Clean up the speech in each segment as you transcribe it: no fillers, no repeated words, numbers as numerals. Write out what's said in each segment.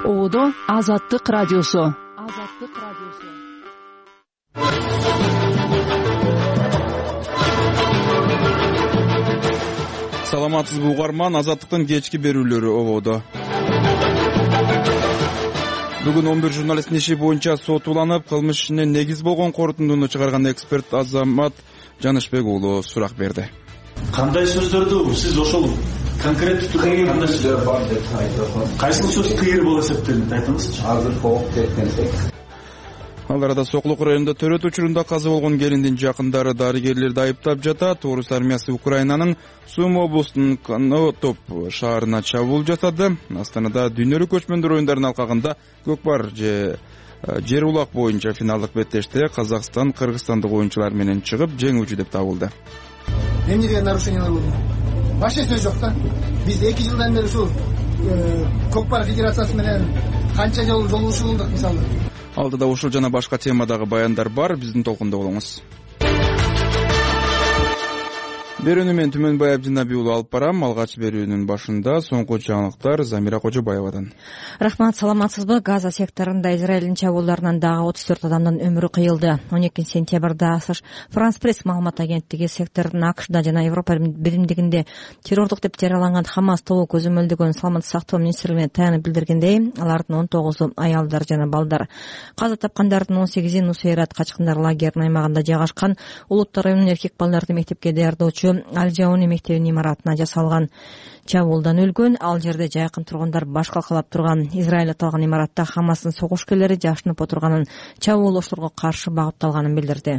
Оодо Азаттык радиосу. Саламатсызбы угарман, Азаттыктын кечки берүүлөрү ободо. Бүгүн 11 журналисттин иши боюнча сот уланып, кылмыш ишине негиз болгон корутундуну чыгарган эксперт Азамат Жанышбек уулу сурак берди. Кандай сөздөрдү сиз ошол конкреттүү түрдө кандай сөздөр бар деп айтасыз? Кайсы сөз кыйыр болуп эсептелет, айтыңызчы. Азыр кооп кеткенсек. Ал арада Сокулук районунда төрөт учурунда каза болгон келиндин жакындары дарыгерлерди айыптап жатат. Орус армиясы Украинанын Сум облусунун Конотоп шаарына чабуул жасады. Астанада дүйнөлүк көчмөндөр оюндарынын алкагында көкпар же жер улак боюнча финалдык беттеште Казакстан кыргызстандык оюнчулар менен чыгып жеңүүчү деп табылды. Эмне деген нарушениялар болду? Башка сөз жок да. Биз 2 жылдан бери ушул көкпар федерациясы менен канча жолу жолугушуулдук мисалы. Алдыда ушул жана башка темадагы баяндар бар, биздин толкунда болуңуз. Берүүнү мен Түмөнбаев Жинабий уулу алып барам. Алгач берүүнүн башында соңку жаңылыктар Замира Кожобаевадан. Рахмат, саламатсызбы? Газа секторунда Израилдин чабуулдарынан дагы 34 адамдын өмүрү кыйылды. 12 сентябрда Франс Пресс маалымат агенттиги сектордун АКШда жана Европа биримдигинде террордук деп жарыяланган Хамас тобу көзөмөлдөгөн саламаттык сактоо министрлигине таянып билдиргендей, алардын 19-у аялдар жана балдар. Каза тапкандардын 18-и Нусейрат качкындар лагеринин аймагында жайгашкан Улуттар районунун эркек балдарды мектепке даярдоочу Аль-Жауни мектебинин имаратына жасалган чабуулдан өлгөн. Ал жерде жайкын тургундар баш калкалап турган. Израиль аталган имаратта Хамастын согушкерлери жашынып отурганын, чабуулоочуларга каршы багытталганын билдирди.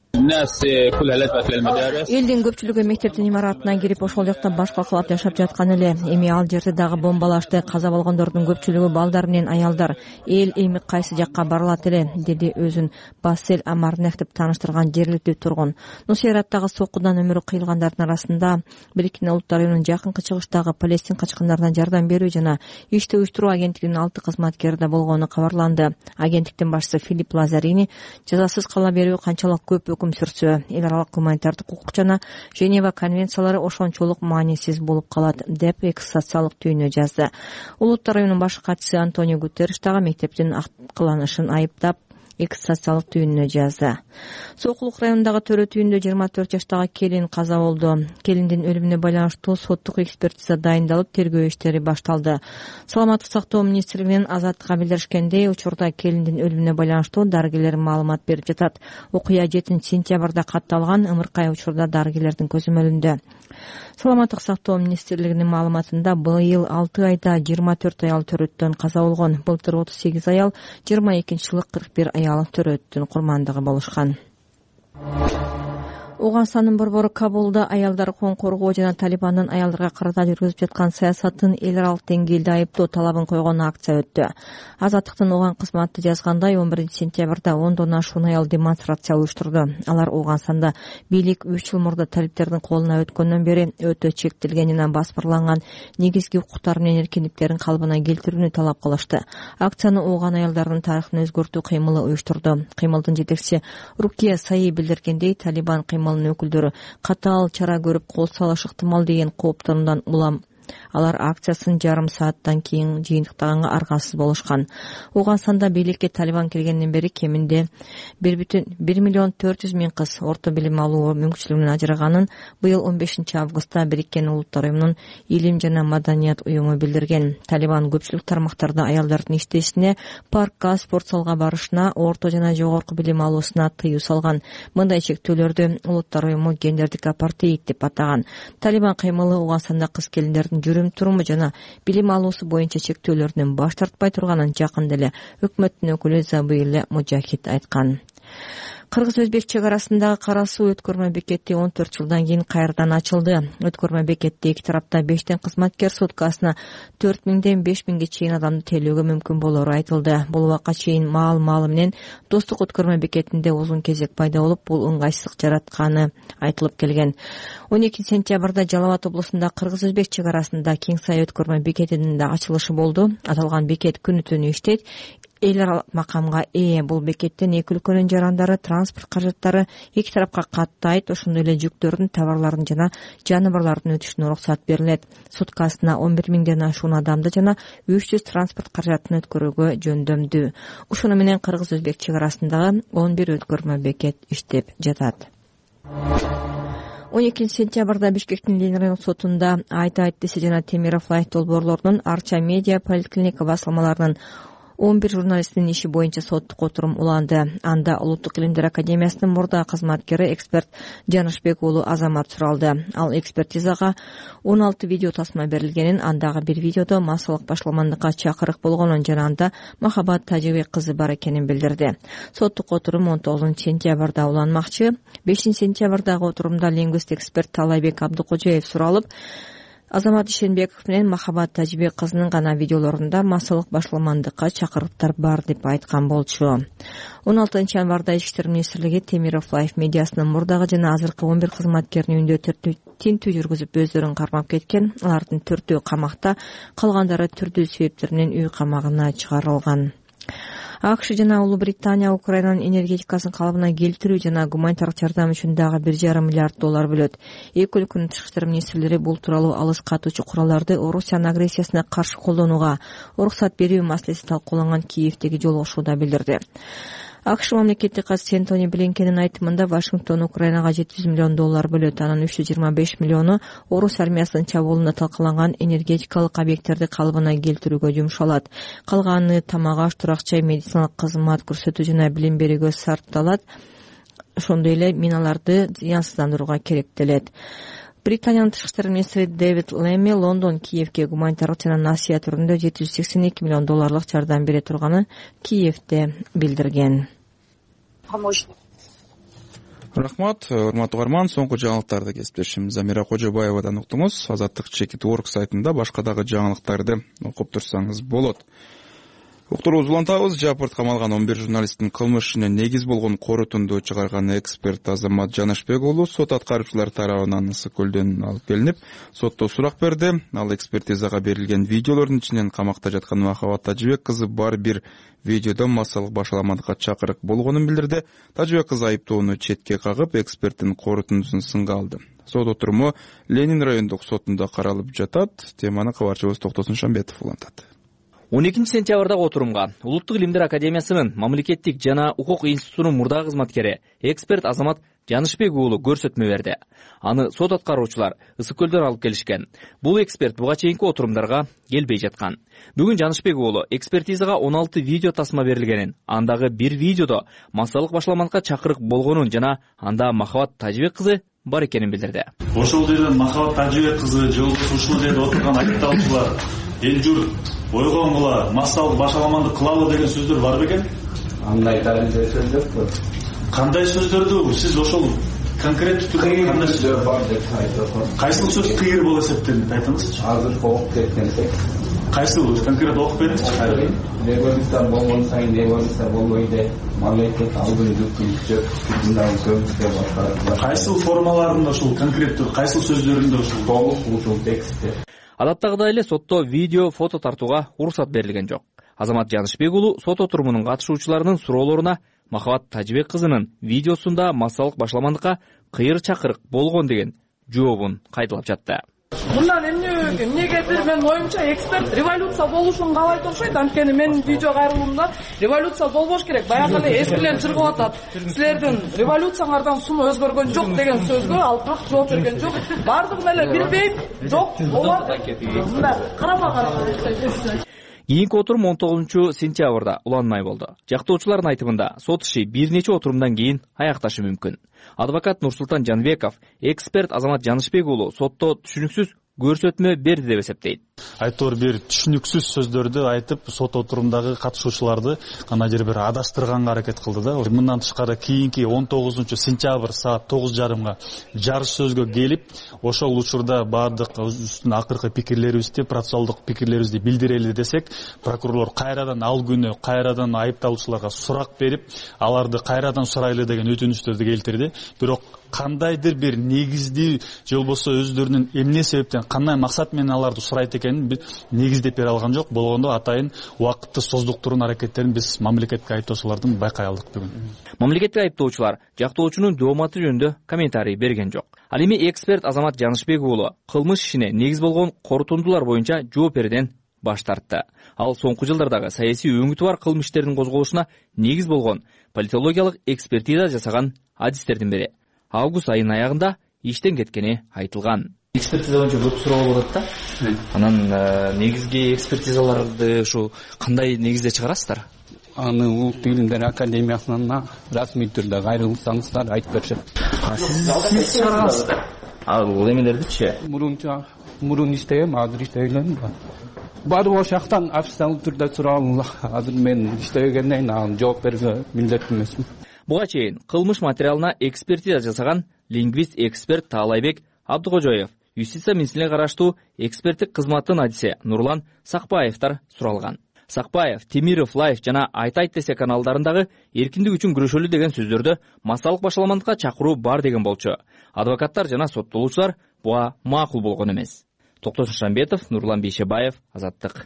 Элдин көпчүлүгү мектептин имаратына кирип ошол жакта баш калкалап жашап жаткан эле. Эми ал жерде дагы бомбалашты. Каза болгондордун көпчүлүгү балдар менен аялдар. Эл эми кайсы жакка барылат эле, деди өзүн Бассель Амарнех деп тааныштырган жергиликтүү тургун. Нусейраттагы соккудан өмүрү кыйылгандардын арасында Бириккен Улуттар уюмунун жакынкы чыгыштагы Палестин качкындарына жардам берүү жана ишти уюштуруу агенттигинин 6 кызматкери да болгону кабарланды. Агенттиктин башчысы Филипп Лазарини жазасыз кала берүү канчалык көп өкүм сүрсө, эл аралык гуманитардык укук жана Женева конвенциялары ошончолук маанисиз болуп калат деп экс-социалдык түйүнү жазды. Улуттар районунун баш катчысы Антонио Гутерриш дагы мектептин акыланышын айыптап экс-социалдык түйүнү жазды. Сокулук районундагы төрөт үйүндө 24 жаштагы келин каза болду. Келиндин өлүмүнө байланыштуу соттук экспертиза дайындалып, тергөө иштери башталды. Саламаттык сактоо министрлигинин Азаттыкка билдиришкендей, учурда келиндин өлүмүнө байланыштуу дарыгерлер маалымат берип жатат. Окуя 7 сентябрда катталган, ымыркай учурда дарыгерлердин көзөмөлүндө. Саламаттык сактоо министрлигинин маалыматында быйыл 6 айда 24 аял төрөттөн каза болгон. Былтыр 38 аял, 22-жылы 41 аял төрөттүн курмандыгы болушкан. Ауганстандын борбору Кабулда аялдар укугун коргоо жана Талибандын аялдарга карата жүргүзүп жаткан саясатын эл аралык деңгээлде айыптоо талабын койгон акция өттү. Азаттыктын Оган кызматы жазгандай, 11 сентябрда 10дон ашуун аял демонстрация уюштурду. Алар Ауганстанда бийлик 3 жыл мурда талиптердин колуна өткөндөн бери өтө чектелген жана баспырланган негизги укуктар менен эркиндиктерин калыбына келтирүүнү талап кылышты. Акцияны Оган аялдарынын тарыхын өзгөртүү кыймылы уюштурду. Кыймылдын жетекчиси Рукия Саи билдиргендей, Талибан кыймылынын өкүлдөрү катаал чара көрүп кол салышы ыктымал деген кооптонудан улам алар акциясын жарым сааттан кийин жыйынтыктаганга аргасыз болушкан. Ауганстанда бийликке Талибан келгенден бери кеминде 1,4 миллион кыз орто билим алуу мүмкүнчүлүгүнөн ажыраганын быйыл 15 августта Бириккен Улуттар уюмунун илим жана маданият уюму билдирген. Талибан көпчүлүк тармактарда аялдардын иштешине, паркка, спорт залга барышына, орто жана жогорку билим алуусуна тыюу салган. Мындай чектөөлөрдү Улуттар уюму гендердик апартеид деп атаган. Талибан кыймылы Ауганстанда кыз келиндердин жүрүм-туруму жана билим алуусу боюнча чектөөлөрдөн баш тартпай турганын жакында эле өкмөттүн өкүлү Забыйлы Мужахид айткан. Кыргыз-Өзбек чек арасындагы Кара суу өткөрмө бекети 14 жылдан кийин кайрадан ачылды. Өткөрмө бекетте эки тарапта 5 кызматкер суткасына 4000ден 5000ге чейин адамды тейлөөгө мүмкүн болору айтылды. Бул убакка чейин маал менен Достук өткөрмө бекетинде узун кезек пайда болуп, бул ыңгайсыздык жаратканы айтылып келген. 12 сентябрда Жалал Абад облусунда Кыргыз-Өзбек чек арасында Кеңсай өткөрмө бекетинин да ачылышы болду. Аталган бекет күнү-түнү иштейт. эл макамга ээ. Бул бекеттен эки өлкөнүн жарандары транспорт каражаттары эки тарапка каттайт, ошондой эле жүктөрдүн, товарлардын жана жаныбарлардын өтүшүнө уруксат берилет. Суткасына 11 миңден ашуун адамды жана 300 транспорт каражатын өткөрүүгө жөндөмдүү. Ушуну менен кыргыз-өзбек чек арасындагы 11 өткөрмө бекет иштеп жатат. 12 сентябрда Бишкектин Ленин райондук сотунда Айт-Десе жана Темиров Лайф долбоорлорунун Арча медиа поликлиника басылмаларынын 11 журналисттин иши боюнча соттук отурум уланды. Анда Улуттук илимдер академиясынын мурда кызматкери эксперт Жанышбек уулу Азамат суралды. Ал экспертизага 16 видео тасма берилгенин, андагы бир видеодо массалык башаламандыкка чакырык болгонун жана анда Махабат Тажибек кызы бар экенин билдирди. Соттук отурум 19 сентябрда уланмакчы. 5 сентябрдагы отурумда лингвист эксперт Талайбек Абдыкожоев суралып, Азамат Ишенбеков менен Махабат Тажибек кызынын гана видеолорунда массалык башаламандыкка чакырыктар бар деп айткан болчу. 16 январда Ички иштер министрлиги Темиров Лайф медиасынын мурдагы жана азыркы 11 кызматкеринин үйүндө тинтүү жүргүзүп өздөрүн кармап кеткен. Алардын 4-өө камакта, калгандары түрдүү себептер менен үй камагына чыгарылган. АКШ жана Улуу Британия Украинанын энергетикасын калыбына келтирүү жана гуманитардык жардам үчүн дагы $1,5 миллиард бөлөт. Эки өлкөнүн тышкы иштер министрлери бул тууралуу алыс катуучу куралдарды Орусиянын агрессиясына каршы колдонууга уруксат берүү маселеси талкууланган Киевдеги жолугушууда билдирди. АКШ мамлекеттик катчысы Энтони Блинкендин айтымында Вашингтон Украинага $700 миллион бөлөт. Анын 325 миллиону Орус армиясынын чабуулунда талкаланган энергетикалык объекттерди калыбына келтирүүгө жумшалат. Калганы тамак-аш, турак-жай, медициналык кызмат көрсөтүү жана билим берүүгө сарпталат. Ошондой эле миналарды зыянсыздандырууга керектелет. Британиянын тышкы иштер министри Дэвид Лэмми Лондон Киевге гуманитардык жана насыя түрүндө $782 миллион жардам бере турганын Киевде билдирген. Рахмат, урматтуу угарман, соңку жаңылыктарды кесиптешим Замира Кожобаевадан уктуңуз. Азаттык.org сайтында башка дагы жаңылыктарды окуп турсаңыз болот. Уктурубузду улантабыз. Жапырт камалган 11 журналисттин кылмышына негиз болгон корутунду чыгарган эксперт Азамат Жанышбек уулу сот аткаруучулар тарабынан ысык көлдөн алып келинип, сотто сурак берди. Ал экспертизага берилген видеолордун ичинен камакта жаткан Махабат Тажибек кызы бар бир видеодо массалык башаламандыкка чакырык болгонун билдирди. Тажибек кызы айыптоону четке кагып, эксперттин корутундусун сынга алды. Сот отуруму Ленин райондук сотунда каралып жатат. Теманы кабарчыбыз Токтосун Шамбетов улантат. 12 сентябрдагы отурумга Улуттук илимдер академиясынын мамлекеттик жана укук институтунун мурдагы кызматкери эксперт Азамат Жанышбек уулу көрсөтмө берди. Аны сот аткаруучулар ысык көлдөн алып келишкен. Бул эксперт буга чейинки отурумдарга келбей жаткан. Бүгүн Жанышбек уулу экспертизага 16 видео тасма берилгенин, андагы бир видеодо массалык башаламандыкка чакырык болгонун жана анда Махабат Тажибек кызы бар экенин билдирди. Ошол жерден Махабат Тажибек кызы же ушул жерде отурган айыпталуучулар эл журт ойгонгула, массалык башаламандык кылалы деген сөздөр бар бекен? Андай тарихи сөз жокпу. Кандай сөздөрдү сиз ошол конкреттүү түрдө кандай сөздөр бар деп айтасыз? Кайсыл сөз кыйыр болуп эсептелет, айтыңызчы. Азыр окуп кеткенсек. Кайсыл конкрет окуп бериңизчи. Революция болгон сайын революция болбойт. Мамлекет алдын жүктөп, мындай көмүккө башкарат. Кайсыл формаларында ошол конкреттүү, кайсыл сөздөрүндө ошол толук ушул текстте. Адаттагыдай эле сотто видео, фото тартууга уруксат берилген жок. Азамат Жанышбек уулу сот отурумунун катышуучуларынын суроолоруна Махабат Тажибек кызынын видеосунда массалык башаламандыкка кыйыр чакырык болгон деген жообун кайталап жатты. Мындан эмнеге менин оюмча эксперт революция болушун каалай турушат, анткени менин видео кайрылуумда революция болбош керек. Баягы эле эскилер чыргып атат. Силердин революцияңардан сунуу өзгөргөн жок деген сөзгө ал так жооп берген жок. Бардыгын эле билбейм, жок, олар мындай карама-каршы. Кийинки отурум 19 сентябрда уланмай болду. Жактоочулардын айтымында сот иши бир нече отурумдан кийин аякташы мүмкүн. Адвокат Нурсултан Жанбеков эксперт Азамат Жанышбек уулу сотто түшүнүксүз көрсөтмө берди деп эсептейт. Айтор бир түшүнүксүз сөздөрдү айтып, сот отурумдагы катышуучуларды кана жер бир адаштырганга аракет кылды да. Мындан тышкары кийинки 19 сентябрь саат 9:30 жарыш сөзгө келип, ошол учурда баардык үстүн акыркы пикирлерибизди, процессуалдык пикирлерибизди билдирели десек, прокурорлор кайрадан ал күнү кайрадан айыпталуучуларга сурак берип, аларды кайрадан сурайлы деген өтүнүчтөрдү келтирди. Бирок кандайдыр бир негиздүү же болбосо өздөрүнүн эмне себептен кандай максат менен аларды сурайт экенин биз негиздеп бере алган жок. Болгондо атайын убакытты создуктуруу аракеттерин биз мамлекеттик айыптоочулардан байкай алдык бүгүн. Мамлекеттик айыптоочулар жактоочунун жооматы жөнүндө комментарий берген жок. Ал эми эксперт Азамат Жанышбек уулу кылмыш ишине негиз болгон корутундулар боюнча жооп берүүдөн баш тартты. Ал соңку жылдардагы саясий өңүтү бар кылмыштердин козголушуна негиз болгон политологиялык экспертиза жасаган адистердин бири. Август айынын аягында иштен кеткени айтылган. Экспертиза боюнча көп суроо болот да. Анан негизги экспертизаларды ушу кандай негизде чыгарасыздар? Аны Улуттук Илимдер Академиясынан расмий түрдө кайрылсаңыздар айтып беришет. Сиз чыгаргансыздар. Ал эмелердичи? Мурун иштегем, азыр иштебейм. Барып ошол жактан официалдуу түрдө суралым. Азыр мен иштебегенден кийин жооп берүүгө милдеттүү эмесмин. Буга чейин кылмыш материалына экспертиза жасаган лингвист-эксперт Таалайбек Абдыкожоев, юстиция министрлигине караштуу эксперттик кызматтын адиси Нурлан Сакпаевтар суралган. Сакпаев, Темиров Лайф жана Айтайт десе каналдарындагы эркиндик үчүн күрөшөлү деген сөздөрдө массалык башаламандыкка чакыруу бар деген болчу. Адвокаттар жана соттолуучулар буга макул болгон эмес. Токтосун Шамбетов, Нурлан Бейшебаев, Азаттык.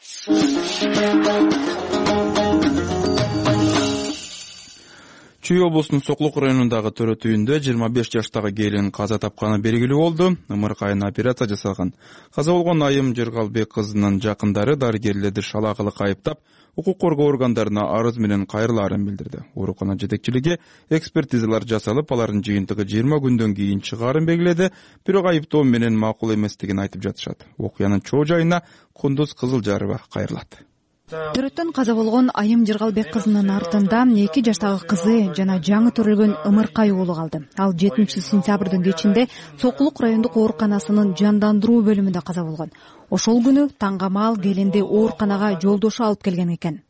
Чүй облусунун Соклук районундагы төрөт үйүндө 25 жаштагы келин каза тапканы белгилүү болду. Ымыркайына операция жасалган. Каза болгон Айым Жыргалбек кызынын жакындары дарыгерлерди шалаакылык айыптап, укук коргоо органдарына арыз менен кайрылаарын билдирди. Оорукана жетекчилиги экспертизалар жасалып, алардын жыйынтыгы 20 күндөн кийин чыгаарын белгиледи, бирок айыптоо менен макул эместигин айтып жатышат. Окуянын чоо жайына Кундуз Кызылжарова кайрылат. Төрөттөн каза болгон Айым Жыргалбек кызынын артында 2 жаштагы кызы жана жаңы төрөлгөн Ымыркай уулу калды. Ал 7-сентябрдын кечинде Соклук райондук ооруканасынын жандандыруу бөлүмүндө каза болгон. Ошол күнү таңгамал келинди ооруканага жолдошу алып келген экен.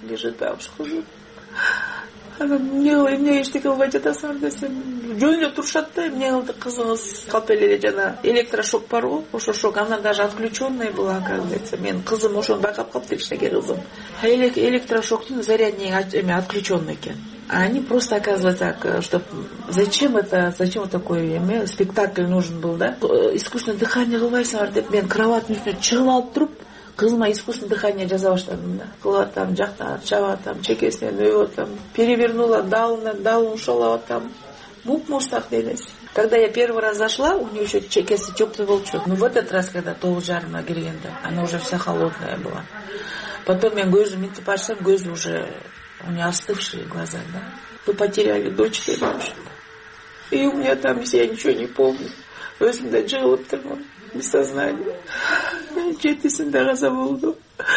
Эмне эчтеке кылбай жатасыңар десем, жөнүндө турушат да, эмне кылды кызыңыз калп эле жана электрошок барбы? Ошо шок, она даже отключенная была, оказывается. Мен кызым ошону байкап калыптыр, кичинекей кызым. Электрошоктун зарядный отключенный экен. А они просто, оказывается, так, что зачем вот такой спектакль нужен был, да? Искусственное дыхание кылбайсыңар деп, мен кроваттын үстүнө чыгып алып туруп, кызыма искусственное дыхание жасап баштадым да. Кылып атам, жактан чабап атам, чекесинен өбүп атам, перевернула, далын ушалап атам. Муп-мурстак денеси. Когда я первый раз зашла, у нее еще чекеси теплый волчок. Но в этот раз, когда 9:30 келгенде, она уже вся холодная была. Потом я көзүм мынтип ачсам, көзү уже у нее остывшие глаза, да. Вы потеряли дочь, и у меня там я ничего не помню. Өзүмдө жыгылып турмун. Без сознания. Жетисинде каза болду.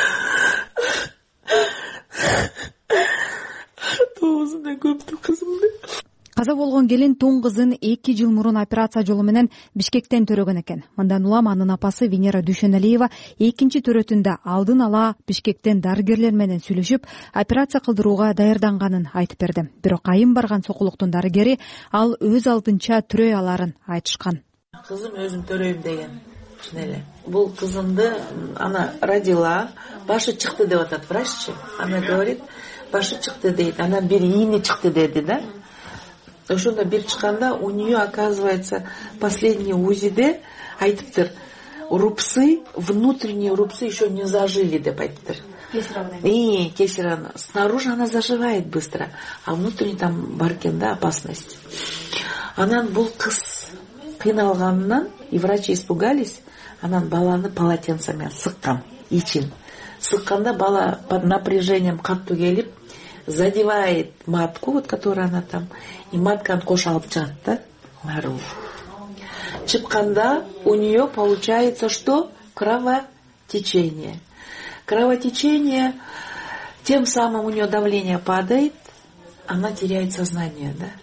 9-да көптү кызымды. Каза болгон келин тоң кызын 2 жыл мурун операция жолу менен Бишкектен төрөгөн экен. Мындан улам анын апасы Венера Дүйшөналиева экинчи төрөтүндө алдын ала Бишкектен дарыгерлер менен сүйлөшүп, операция кылдырууга даярданганын айтып берди. Бирок Айым барган Сокулуктун дарыгери ал өз алдынча төрөй аларын айтышкан. Кызым өзүм төрөйм деген. Эле. Бул кызымды она родила, башы чыкты деп атат враччы. Она говорит, башы чыкты дейт. Она бир ийни чыкты деди, да? Ошондо бир чыкканда у нее, оказывается, последний УЗИде айтыптыр. Рубцы, внутренние рубцы еще не зажили деп айтыптыр. Кесарево. Снаружи она заживает быстро, а внутренне там бар экен да опасность. Анан бул кыз кыйналганынан, и врачи испугались, анан баланы полотенцами сыккан, ичин. Сыкканда бала под напряжением каттуу келип, задевает матку, вот которая она там, и матканы кош алып чыгат да, наружу. Чыкканда у нее получается что? Кровотечение. Кровотечение, тем самым у нее давление падает, она теряет сознание, да.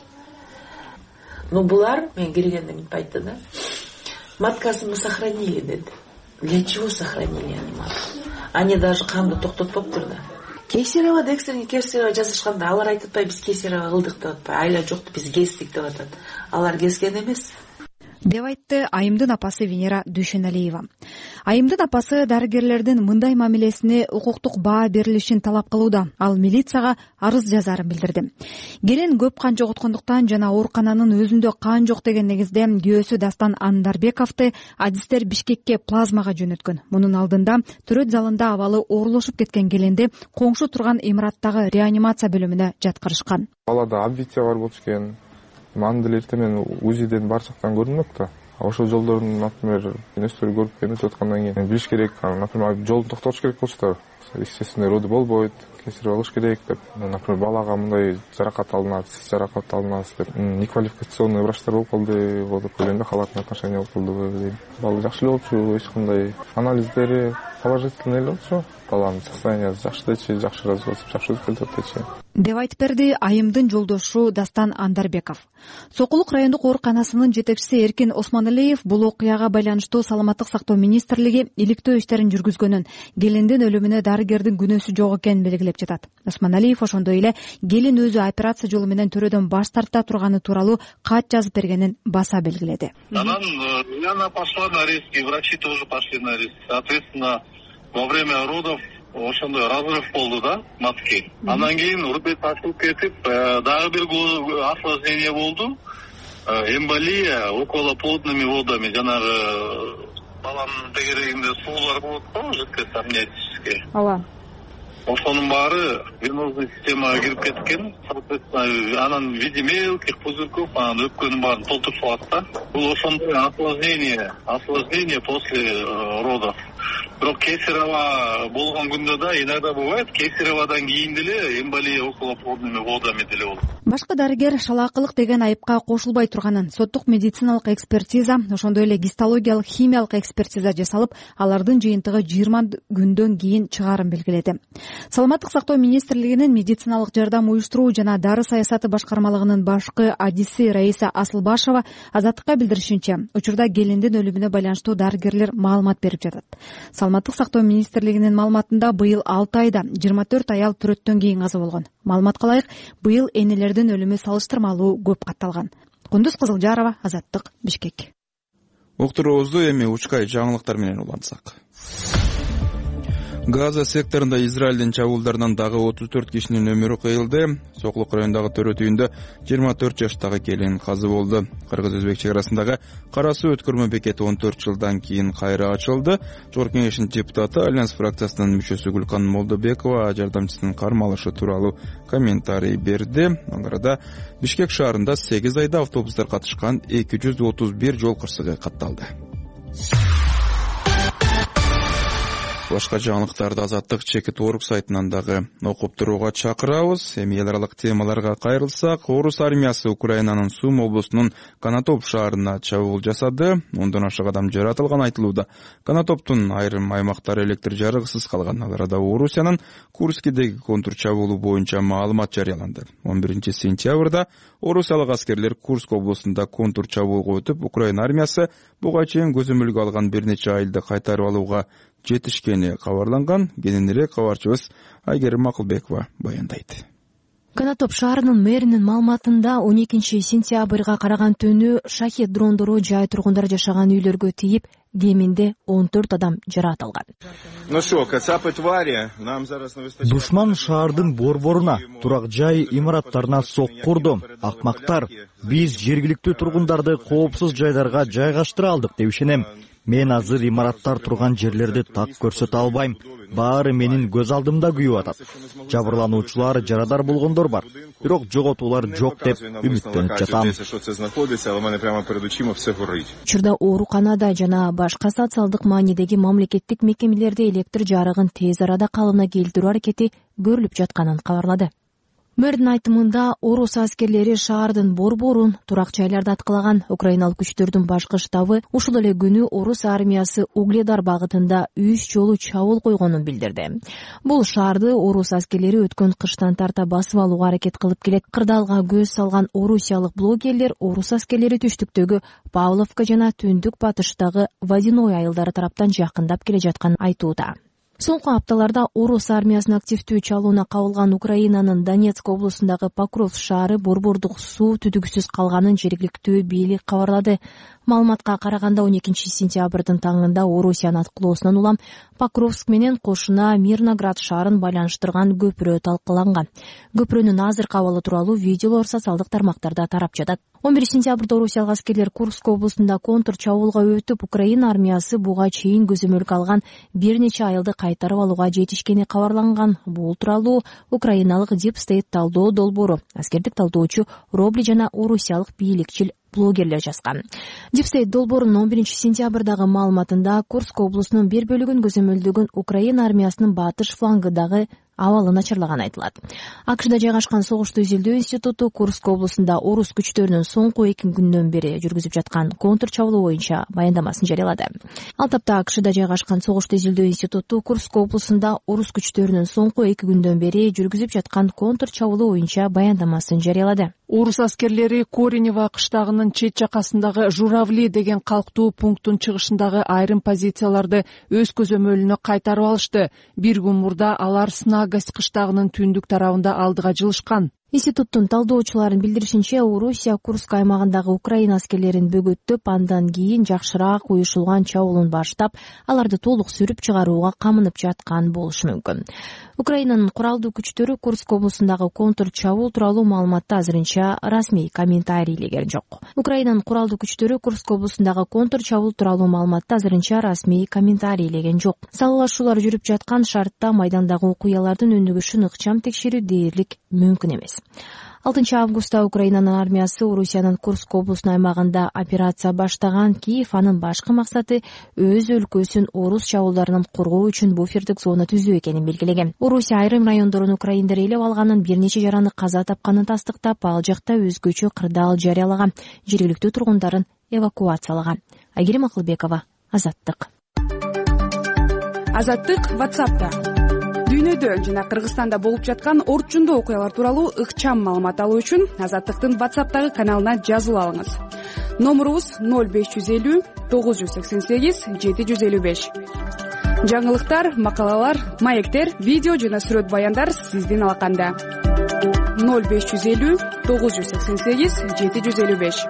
Ну, булар, мен келгенде мынтип айтты да. Маткасын мы сохранили, деди. Для чего сохранили они матку? Они даже канды токтотпоптур да. Кесарево, декстерге кесарево жасашканда алар айтып атпайбы, биз кесарево кылдык деп атпайбы, айла жок, биз кестик деп атат. Алар кескен эмес. деп айтты Айымдын апасы Венера Дүйшеналиева. Айымдын апасы дарыгерлердин мындай мамилесине укуктук баа берилишин талап кылууда. Ал милицияга арыз жазаарын билдирди. Келин көп кан жоготкондуктан жана оорукананын өзүндө кан жок деген негизде күйөөсү Дастан Андарбековду адистер Бишкекке плазмага жөнөткөн. Мунун алдында төрөт залында абалы оорлошуп кеткен келинди коңшу турган имараттагы реанимация бөлүмүнө жаткырышкан. Балада абвития бар болчу экен. Анын деле эртең УЗИден бар жактан көрүнөт да. Ошол жолдордун, например, нерселери көрүп келип аткандан кийин билиш керек, например, жолду токтотуш керек болчу да. Естественный роды болбойт, кесирип алыш керек деп. Например, балага мындай жаракат алынат, сиз жаракат алынасыз деп. Неквалификационный врачтар болуп калды, вот өлөндө халатный отношение болуп калды. Бала жакшы эле болчу, эч кандай анализдери положительный эле болчу. Баланын состояниясы жакшы дечи, жакшы развиваться, жакшы өтүп келатат дечи. Деп айтып берди Айымдын жолдошу Дастан Андарбеков. Сокулук райондук ооруканасынын жетекчиси Эркин Осмоналиев бул окуяга байланыштуу Саламаттык сактоо министрлиги иликтөө иштерин жүргүзгөнүн, келиндин өлүмүнө дарыгердин күнөөсү жок экенин белгилеп жатат. Осмоналиев ошондой эле келин өзү операция жолу менен төрөдөн баш тарта турганы тууралуу кат жазып бергенин баса белгиледи. Она пошла на риски, врачи тоже пошли на риски. Соответственно, во время родов ошондой разрыв болду да, матки. Андан кийин урбет ачылып кетип, дагы бир осложнение болду. Эмболия околоплодными водами, жанагы баланын тегерегинде суулар болот го, жидкость амниотический. Ооба. Ошонун баары венозный системага кирип кеткен. Соответственно, анан в виде мелких пузырьков, анан өпкөнүн баарын толтуруп салат да. Бул ошондой осложнение после родов. Бирок кесарево болгон күндө да иногда бывает, кесареводан кийин деле эмболия околоплодными водами деле болот. Башкы дарыгер шалаакылык деген айыпка кошулбай турганын, соттук медициналык экспертиза, ошондой эле гистологиялык химиялык экспертиза жасалып, алардын жыйынтыгы 20 күндөн кийин чыгаарын белгиледи. Саламаттык сактоо министрлигинин медициналык жардам уюштуруу жана дары саясаты башкармалыгынын башкы адиси Раиса Асылбашева Азаттыкка билдиришинче, учурда келиндин өлүмүнө байланыштуу дарыгерлер маалымат берип жатат. Саламаттык сактоо министрлигинин маалыматында быйыл 6 айда 24 аял төрөттөн кийин каза болгон. Маалыматка ылайык, быйыл энелердин өлүмү салыштырмалуу көп катталган. Кундуз Кызылжарова, Азаттык, Бишкек. Уктуруубузду эми учкай жаңылыктар менен улантсак. Газа секторунда Израилдин чабуулдарынан дагы 34 кишинин өмүрү кыйылды. Сокулук районундагы төрөт үйүндө 24 жаштагы келин каза болду. Кыргыз-Өзбек чек арасындагы Кара суу өткөрмө бекети 14 жылдан кийин кайра ачылды. Жогорку кеңештин депутаты Альянс фракциясынын мүчөсү Гүлкан Молдобекова жардамчысынын кармалышы тууралуу комментарий берди. Ангарада Бишкек шаарында 8 айда автобустар катышкан 231 жол кырсыгы катталды. Башка жаңылыктарды Азаттык чекит орг сайтынан дагы окуп турууга чакырабыз. Эми эл аралык темаларга кайрылсак, Орус армиясы Украинанын Сум облусунун Канатоп шаарына чабуул жасады. 10дон ашык адам жаратылган айтылууда. Канатоптун айрым аймактары электр жарыгысыз калган. Ал арада Орусиянын Курскидеги контур чабуулу боюнча маалымат жарыяланды. 11 сентябрда орусиялык аскерлер Курск облусунда контур чабуулга өтүп, Украина армиясы буга чейин көзөмөлгө алган бир нече айылды кайтарып алууга жетишкени кабарланган. Кененирээк кабарчыбыз Айгерим Макулбекова баяндайт. Канатоп шаарынын мэринин маалыматында 12 сентябрга караган түнү шахет дрондору жай тургундар жашаган үйлөргө тийип, кеминде 14 адам жаратылган. Душман шаардын борборуна, турак жай имараттарына соккурду. Акмактар, биз жергиликтүү тургундарды коопсуз жайларга жайгаштыра алдык деп ишенем. Мен азыр имараттар турган жерлерди так көрсөтө албайм. Баары менин көз алдымда күйүп атат. Жабырлануучулар, жарадар болгондор бар. Бирок жоготуулар жок деп үмүттөнүп жатам. Учурда ооруканада жана башка социалдык маанидеги мамлекеттик мекемелерде электр жарыгын тез арада калыбына келтирүү аракети көрүлүп жатканын кабарлады. Мэрдин айтымында орус аскерлери шаардын борборун, турак жайларды аткылаган. Украиналык күчтөрдүн башкы штабы ушул эле күнү орус армиясы Угледар багытында 3 жолу чабуул койгонун билдирди. Бул шаарды орус аскерлери өткөн кыштан тарта басып алууга аракет кылып келет. Кырдаалга көз салган орусиялык блогерлер орус аскерлери түштүктөгү Павловка жана түндүк батыштагы Водяной айылдары тараптан жакындап келе жатканын айтууда. Соңку апталарда орус армиясынын активдүү чалууна кабылган Украинанын Донецк облусундагы Покров шаары борбордук суу түтүгүсүз калганын жергиликтүү бийлик кабарлады. Маалыматка караганда 12 сентябрдын таңында Орусия аткылоосунан улам Покровск менен кошуна Мирноград шаарын байланыштырган көпүрө талкаланган. Көпүрөнүн азыркы абалы тууралуу видеолор социалдык тармактарда тарап жатат. 11 сентябрда орусиялык аскерлер Курск облусунда контр чабуулга өтүп, Украина армиясы буга чейин көзөмөлгө алган бир нече айылды кайтарып алууга жетишкени кабарланган. Бул тууралуу украиналык Deep State талдоо долбоору, аскердик талдоочу Робли жана орусиялык бийликчил блогерлер жазган. Deep State долбоорунун 11 сентябрдагы маалыматында Курск облусунун бир бөлүгүн көзөмөлдөгөн Украина армиясынын батыш флангыдагы абалы начарлаганы айтылат. АКШда жайгашкан согушту изилдөө институту Курск облусунда орус күчтөрүнүн соңку 2 күндөн бери жүргүзүп жаткан контр чабуулоо боюнча баяндамасын жарыялады. Ал тапта АКШда жайгашкан согушту изилдөө институту Курск облусунда орус күчтөрүнүн соңку 2 күндөн бери жүргүзүп жаткан контр чабуулоо боюнча баяндамасын жарыялады. Орус аскерлери Коренево кыштагынын чет жакасындагы Журавли деген калктуу пункттун чыгышындагы айрым позицияларды өз көзөмөлүнө кайтарып алышты. Бир күн мурда алар Снагость кыштагынын түндүк тарабында алдыга жылышкан. Институттун талдоочуларынын билдиришинче, Орусия Курск аймагындагы Украина аскерлерин бөгөттөп, андан кийин жакшыраак уюшулган чабуулун баштап, аларды толук сүрүп чыгарууга камынып жаткан болушу мүмкүн. Украинанын куралдуу күчтөрү Курск облусундагы контр чабуул тууралуу маалыматты азырынча расмий комментарийлеген жок. Украинанын куралдуу күчтөрү Курск облусундагы контр чабуул тууралуу маалыматты азырынча расмий комментарийлеген жок. Салгылашуулар жүрүп жаткан шартта майдандагы окуялардын өнүгүшүн ыкчам текшерүү дээрлик мүмкүн эмес. 6 августта Украинанын армиясы Орусиянын Курск облусунун аймагында операция баштаган. Киев анын башкы максаты өз өлкөсүн орус чабуулдарынан коргоо үчүн буфердик зона түзүү экенин белгилеген. Орусия айрым райондорун украиндер ээлеп алганын, бир нече жараны каза тапканын тастыктап, ал жакта өзгөчө кырдаал жарыялаган, жергиликтүү тургундарын эвакуациялаган. Айгерим Акылбекова, Азаттык. Азаттык WhatsApp'та. Дүйнөдө жана Кыргызстанда болуп жаткан орчундуу окуялар тууралуу ыкчам маалымат алуу үчүн Азаттыктын WhatsApp'тагы каналына жазылып алыңыз. Номурубуз 0550 988 755. Жаңылыктар, макалалар, маектер, видео жана сүрөт баяндар сиздин алаканда. 0550 988 755.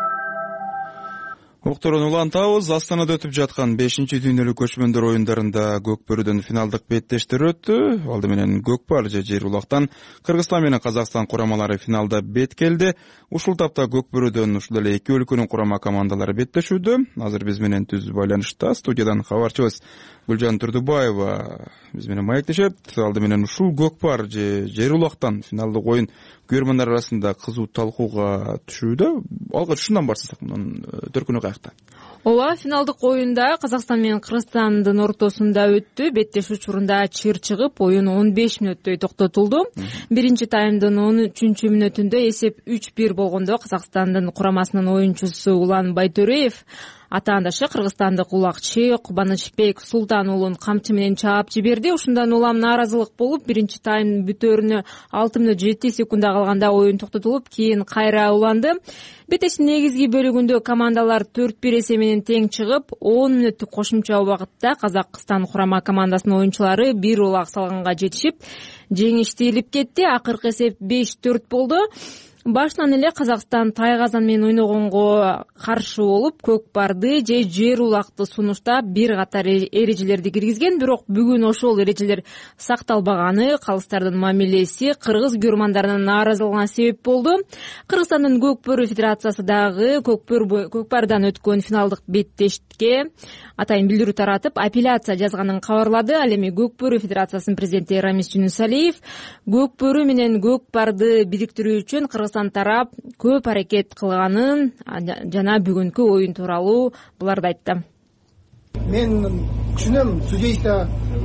Уктурун улантабыз. Астанада өтүп жаткан 5-дүйнөлүк көчмөндөр оюндарында көкпөрүдөн финалдык беттештер өттү. Алды менен көкпар же жер улактан Кыргызстан менен Казакстан курамалары финалда бет келди. Ушул тапта көкпөрүдөн ушул эле эки өлкөнүн курама командалары беттешүүдө. Азыр биз менен түз байланышта студиядан кабарчыбыз Гүлжан Турдубаева биз менен маектешет. Алды менен ушул көкпар же жер улактан финалдык оюн көрөрмандар арасында кызуу талкууга түшүүдө. Алгач ушундан баштасак, мунун төркүнү каякта? Ооба, финалдык оюнда Казакстан менен Кыргызстандын ортосунда өттү. Беттеш учурунда чыр чыгып, оюн 15 мүнөттөй токтотулду. Биринчи таймдын 13 мүнөтүндө эсеп 3-1 болгондо Казакстандын курамасынын оюнчусу Улан Байтөреев атаандашы кыргызстандык улакчы Кубанычбек Султан уулун камчы менен чаап жиберди. Ушундан улам нааразылык болуп, биринчи тайм бүтөөрүнө 6 мүнөт 7 секунда калганда оюн токтотулуп, кийин кайра уланды. Беттештин негизги бөлүгүндө командалар 4-1 эсеби менен тең чыгып, 10 мүнөттүк кошумча убакытта Казакстан курама командасынын оюнчулары бир улак салганга жетишип, жеңиштирип кетти. Акыркы эсеп 5-4 болду. Башынан эле Казакстан тайгазан менен ойногонго каршы болуп, көкпарды же жер улакты сунуштап бир катар эрежелерди киргизген, бирок бүгүн ошол эрежелер сакталбаганы калыстардын мамилеси кыргыз көрөрмандарынын нааразылыгына себеп болду. Кыргызстандын көкпөрү федерациясы дагы көкпардан өткөн финалдык беттешке атайын билдирүү таратып, апелляция жазганын кабарлады. Ал эми көкпөрү федерациясынын президенти Рамис Жунусалиев көкпөрү менен көкпарды бириктирүү үчүн Кыргызстан тарап көп аракет кылганын жана бүгүнкү оюн тууралуу буларды айтты. Мен түшүнөм, судейство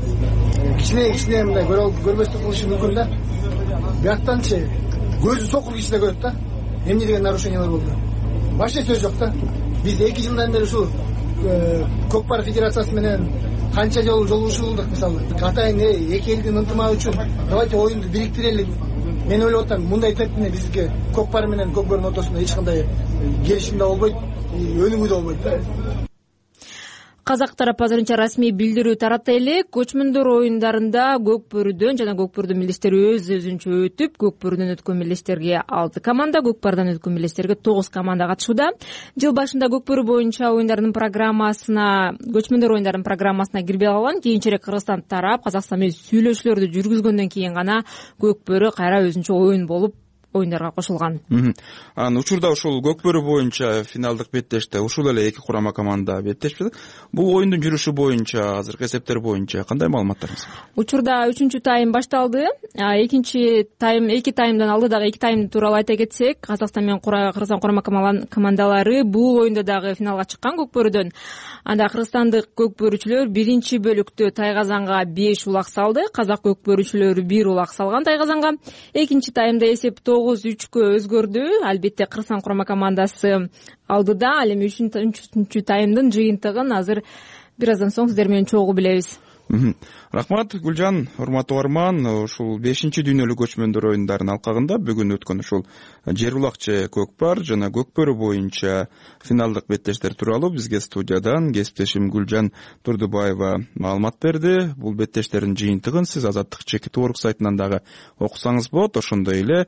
кичине мындай көрбөстүк кылышы мүмкүн да. Бияктанчы көзү сокур киши да көрөт да. Эмне деген нарушениялар болду? Башка сөз жок да. Биз 2 жылдан бери ушул көкпар федерациясы менен канча жолу жолугушуулдук, мисалы. Атайын эки элдин ынтымагы үчүн давайте оюнду бириктирели. Мен ойлоп атам, мындай темпте бизге көкпар менен көкпөрдүн ортосунда эч кандай келишим да болбойт, өнүгүү да болбойт. Казак тарап азырынча расмий билдирүү таратты элек. Көчмөндөр оюндарында Көкбөрүдөн жана Көкбөрүдүн мелдештери өз-өзүнчө өтүп, Көкбөрүдөн өткөн мелдештерге 6 команда, Көкпардан өткөн мелдештерге 9 команда катышууда. Жыл башында Көкбөрү боюнча оюндардын программасына, көчмөндөр оюндарынын программасына кирбей калган. Кийинчерээк Кыргызстан тарап Казакстан менен сүйлөшүүлөрдү жүргүзгөндөн кийин гана Көкбөрү кайра өзүнчө оюн болуп оюндарга кошулган. Анын учурда ушул Көкбөрү боюнча финалдык беттеште ушул эле 2 курама команда беттешпеди. Бул оюндун жүрүшү боюнча, азыркы эсептер боюнча кандай маалыматтарыңыз бар? Учурда 3-чү тайм башталды. Экинчи тайм, 2 таймдан алдыдагы 2 тайм тууралуу айта кетсек, Казакстан менен Кыргызстан курама командалары бул оюнда дагы финалга чыккан Көкбөрүдөн. Анда кыргызстандык көкбөрүчүлөр биринчи бөлүктө Тайгазанга 5 улак салды. Казак көкбөрүчүлөрү 1 улак салган Тайгазанга. Экинчи таймда эсеп 9-3-кө өзгөрдү. Албетте Кыргызстан курама командасы алдыда. Ал эми 3-чү таймдын жыйынтыгын азыр бир аздан соң сиздер менен чогуу билебиз. Рахмат Гүлжан, урматтуу угарман. Ушул 5-чи дүйнөлүк көчмөндөр оюндарынын алкагында бүгүн өткөн ушул жер улакчы Көкпар жана Көкбөрү боюнча финалдык беттештер тууралуу бизге студиядан кесиптешим Гүлжан Турдубаева маалымат берди. Бул беттештердин жыйынтыгын сиз Азаттык Чекит.org сайтынан дагы окусаңыз болот. Ошондой эле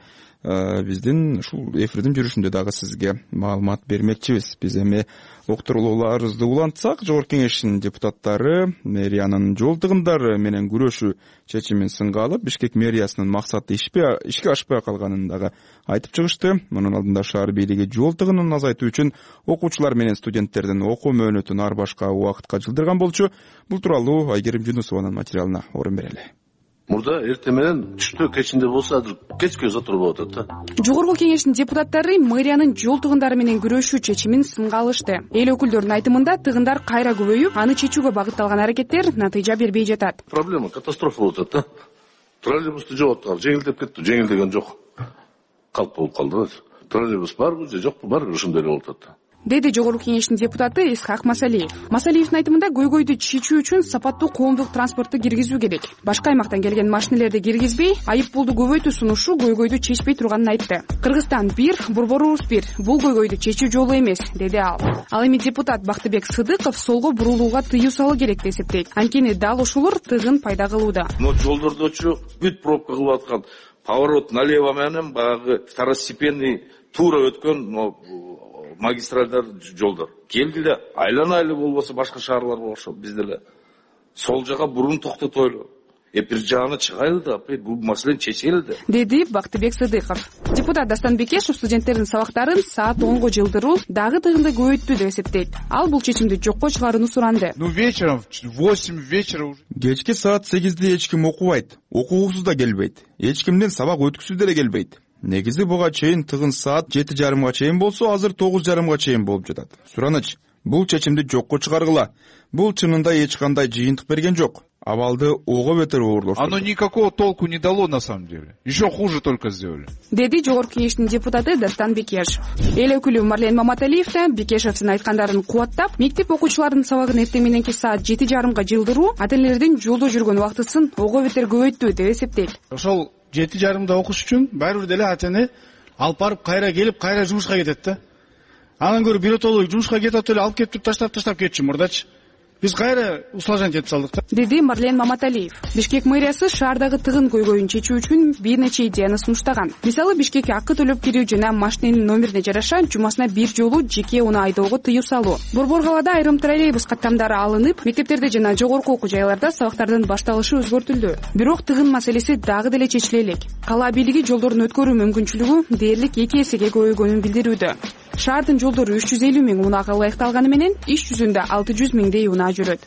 биздин ушул эфирдин жүрүшүндө дагы сизге маалымат бермекчибиз. Биз эми уктурууларыбызды улантсак, Жогорку Кеңештин депутаттары мэриянын жолтугундар менен күрөшүү чечимин сынга алып, Бишкек мэриясынын максаты ишке ашпай калганын дагы айтып чыгышты. Мунун алдында шаар бийлиги жолтугунун азайтуу үчүн окуучулар менен студенттердин окуу мөөнөтүн ар башка убакытка жылдырган болчу. Бул тууралуу Айгерим Жунусованын материалына орун берели. Мурда эртең менен түштө кечинде болсо азыр кечке отуруп атат да. Жогорку Кеңештин депутаттары мэриянын жол тыгындары менен күрөшүү чечимин сынга алышты. Эл өкүлдөрүнүн айтымында тыгындар кайра көбөйүп, аны чечүүгө багытталган аракеттер натыйжа бербей жатат. Проблема, катастрофа болуп атат да. Троллейбусту жоголткан, жеңилдеп кетти, жеңилдеген жок. Калп болуп калды. Троллейбус барбы же жокпу, баары ошондой эле болуп атат. Деди Жогорку Кеңештин депутаты Исхак Масалиев. Масалиевдин айтымында көйгөйдү чечүү үчүн сапаттуу коомдук транспортту киргизүү керек. Башка аймактан келген машинелерди киргизбей, айып пулду көбөйтүү сунушу көйгөйдү чечпей турганын айтты. Кыргызстан бир, борборубуз бир. Бул көйгөйдү чечүү жолу эмес, деди ал. Ал эми депутат Бактыбек Сыдыков солго бурулууга тыюу салуу керек деп эсептейт. Анткени дал ушулар тыгын пайда кылууда. Но жолдордочу бүт пробка кылып аткан поворот налево менен баягы второстепенный туура өткөн магистралдар жолдор келди эле айлана болбосо башка шаарларга окшоп бизде эле сол жака бурун токтотойлу. Бир жагына чыгайлы да, бул маселени чечели да, деди Бактыбек Сыдыков. Депутат Дастан Бекешев студенттердин сабактарын саат 10го жылдыруу дагы тыгынды көбөйттү деп эсептейт. Ал бул чечимди жокко чыгарууну суранды. Вечером в 8 вечера кечки саат 8де эч ким окубайт, окугусуз да келбейт. Эч кимден сабак өткүзүү деле келбейт. Негизи буга чейин тыгын саат 7:30 чейин болсо, азыр 9:30 чейин болуп жатат. Сураныч, бул чечимди жокко чыгаргыла. Бул чынында эч кандай жыйынтык берген жок. Абалды ого бетер оорлоштурду. Оно никакого толку не дало на самом деле. Еще хуже только сделали. Деди Жогорку Кеңештин депутаты Дастан Бекешев. Эл өкүлү Марлен Маматалиев да Бекешевдин айткандарын кубаттап, мектеп окуучуларынын сабагын эртең мененки саат 7:30 жылдыруу ата-энелердин жолдо жүргөн убактысын ого бетер көбөйттү деп эсептейт. Ошол 7:30 окуш үчүн баары бир деле ата-эне алып барып кайра келип, кайра жумушка кетет да. Анан көрүп биротолуу жумушка кетип эле алып келип таштап кетчү мурдачы. Биз кайра усложнять этип салдык да, деди Марлен Маматалиев. Бишкек мэриясы шаардагы тыгын көйгөйүн чечүү үчүн бир нече идеяны сунуштаган. Мисалы, Бишкекке акы төлөп кирүү жана машиненин номерине жараша жумасына бир жолу жеке унаа айдоого тыюу салуу. Борбор калаада айрым троллейбус каттамдары алынып, мектептерде жана жогорку окуу жайларда сабактардын башталышы өзгөртүлдү. Бирок тыгын маселеси дагы деле чечиле элек. Кала бийлиги жолдордун өткөрүү мүмкүнчүлүгү дээрлик 2 эсеге көбөйгөнүн билдирүүдө. Шаардын жолдору 350 миң унаага ылайыкталганы менен иш жүзүндө 600 миңдей унаа жүрөт.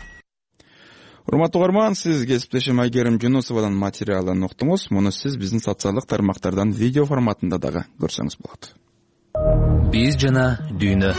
Урматтуу угарман, сиз кесиптешим Айгерим Жунусованын материалын уктуңуз. Муну сиз биздин социалдык тармактардан видео форматында дагы көрсөңүз болот. Биз жана дүйнө.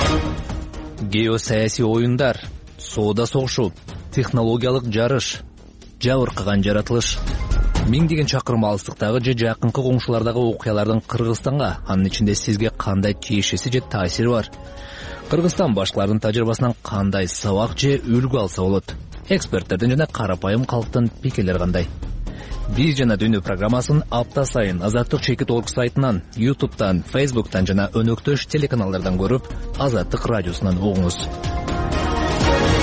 Геосаясий оюндар, соода согушу, технологиялык жарыш, жабыркаган жаратылыш. Миңдеген чакырым алыстыктагы же жакынкы коңшулардагы окуялардын Кыргызстанга, анын ичинде сизге кандай тиешеси же таасири бар? Кыргызстан башкалардын тажрыйбасынан кандай сабак же үлгү алса болот? Эксперттердин жана карапайым калктын пикирлери кандай? Биз жана дүйнө программасын апта сайын Азаттык Чекит.org сайтынан, YouTube'тан, Facebook'тан жана өнөктөш телеканалдардан көрүп, Азаттык радиосунан угуңуз.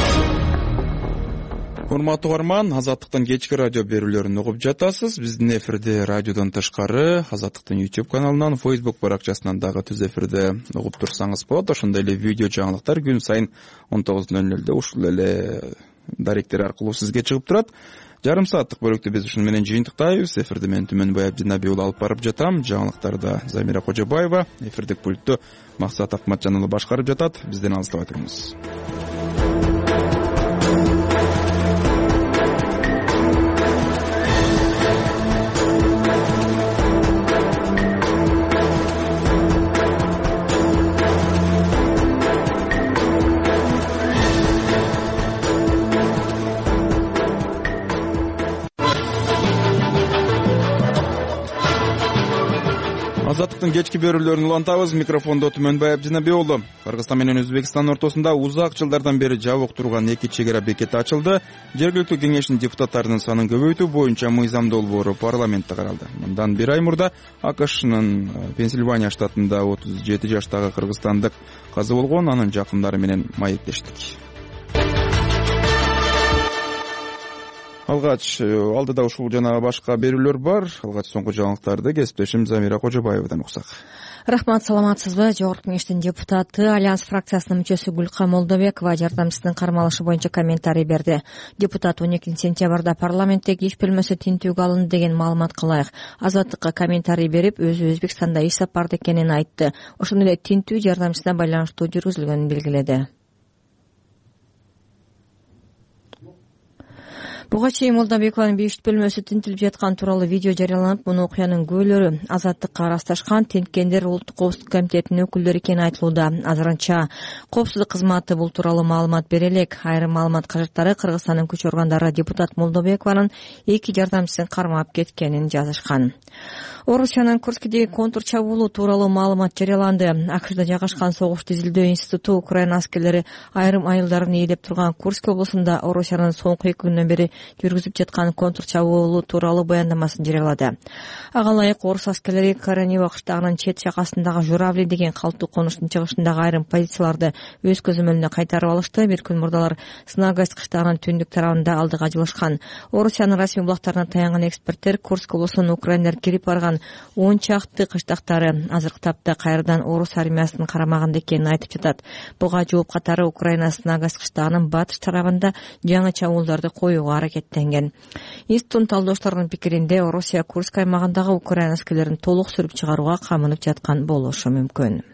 урматтуу угарман, Азаттыктын кечки радио берүүлөрүн угуп жатасыз. Биздин эфирди радиодон тышкары Азаттыктын YouTube каналынан, Facebook баракчасынан дагы түз эфирде угуп турсаңыз болот. Ошондой эле видео жаңылыктар күн сайын 19:00 ушул эле даректер аркылуу сизге чыгып турат. Жарым сааттык бөлүктү биз ушуну менен жыйынтыктайбыз. Эфирди мен Түмөнбай Абдинабий уулу алып барып жатам. Жаңылыктарда Замира Кожобаева, эфирдик пультту Максат Акматжан уулу башкарып жатат. Бизден алыстабай туруңуз. Азаттыктын кечки берүүлөрүн улантабыз. Микрофондо Түмөнбай Абдинабий уулу. Кыргызстан менен Өзбекстан ортосунда узак жылдардан бери жабык турган эки чегара бекети ачылды. Жергиликтүү кеңештин депутаттарынын санын көбөйтүү боюнча мыйзам долбоору парламентте каралды. Мындан бир ай мурда АКШнын Пенсильвания штатында 37 жаштагы кыргызстандык каза болгон, анын жакындары менен маектештик. Алгач алдыда ушул жана башка берүүлөр бар. Алгач соңку жаңылыктарды кесиптешим Замира Кожобаевадан уксак. Рахмат, саламатсызбы? Жогорку кеңештин депутаты, Альянс фракциясынын мүчөсү Гүлкан Молдобекова жардамчысынын кармалышы боюнча комментарий берди. Депутат 12 сентябрда парламенттеги иш бөлмөсү тинтүүгө алынды деген маалымат кылайык. Азаттыкка комментарий берип, өзү Өзбекстанда иш сапарда экенин айтты. Ошондой эле тинтүү жардамчысына байланыштуу жүргүзүлгөнүн белгиледи. Буга чейин Молдобекованын иш бөлмөсү тинтилип жаткан тууралуу видео жарыяланып, муну окуянын күбөлөрү Азаттыкка арасташкан тинткендер Улуттук коопсуздук комитетинин өкүлдөрү экени айтылууда. Азырынча коопсуздук кызматы бул тууралуу маалымат бере элек. Айрым маалымат кажыттары Кыргызстандын күч органдары депутат Молдобекованын эки жардамчысын кармап кеткенин жазышкан. Орусиянын Курскидеги контур чабуулу тууралуу маалымат жарыяланды. АКШда жайгашкан согуш тизилдөө институту Украина аскерлери айрым айылдарын ээлеп турган Курск облусунда Орусиянын соңку 2 күндөн бери жүргүзүп жаткан контур чабуулу тууралуу баяндамасын жарыялады. Ага ылайык орус аскерлери Коренево кыштагынын чет жакасындагы Журавли деген калктуу конуштун чыгышындагы айрым позицияларды өз көзөмөлүнө кайтарып алышты. Бир күн мурдалар Снагость кыштагынын түндүк тарабында алдыга жылышкан. Орусиянын расмий булактарына таянган эксперттер Курск облусунун украиндер кирип барган 10 чакты кыштактары азыркы тапта кайрадан орус армиясынын карамагында экенин айтып жатат. Буга жооп катары Украина Снагость кыштагынын батыш тарабында жаңы чабуулдарды коюуга аракеттенген. Институттун талдоочуларынын пикиринде Орусия Курск аймагындагы Украина аскерлерин толук сүрүп чыгарууга камынып жаткан болушу мүмкүн.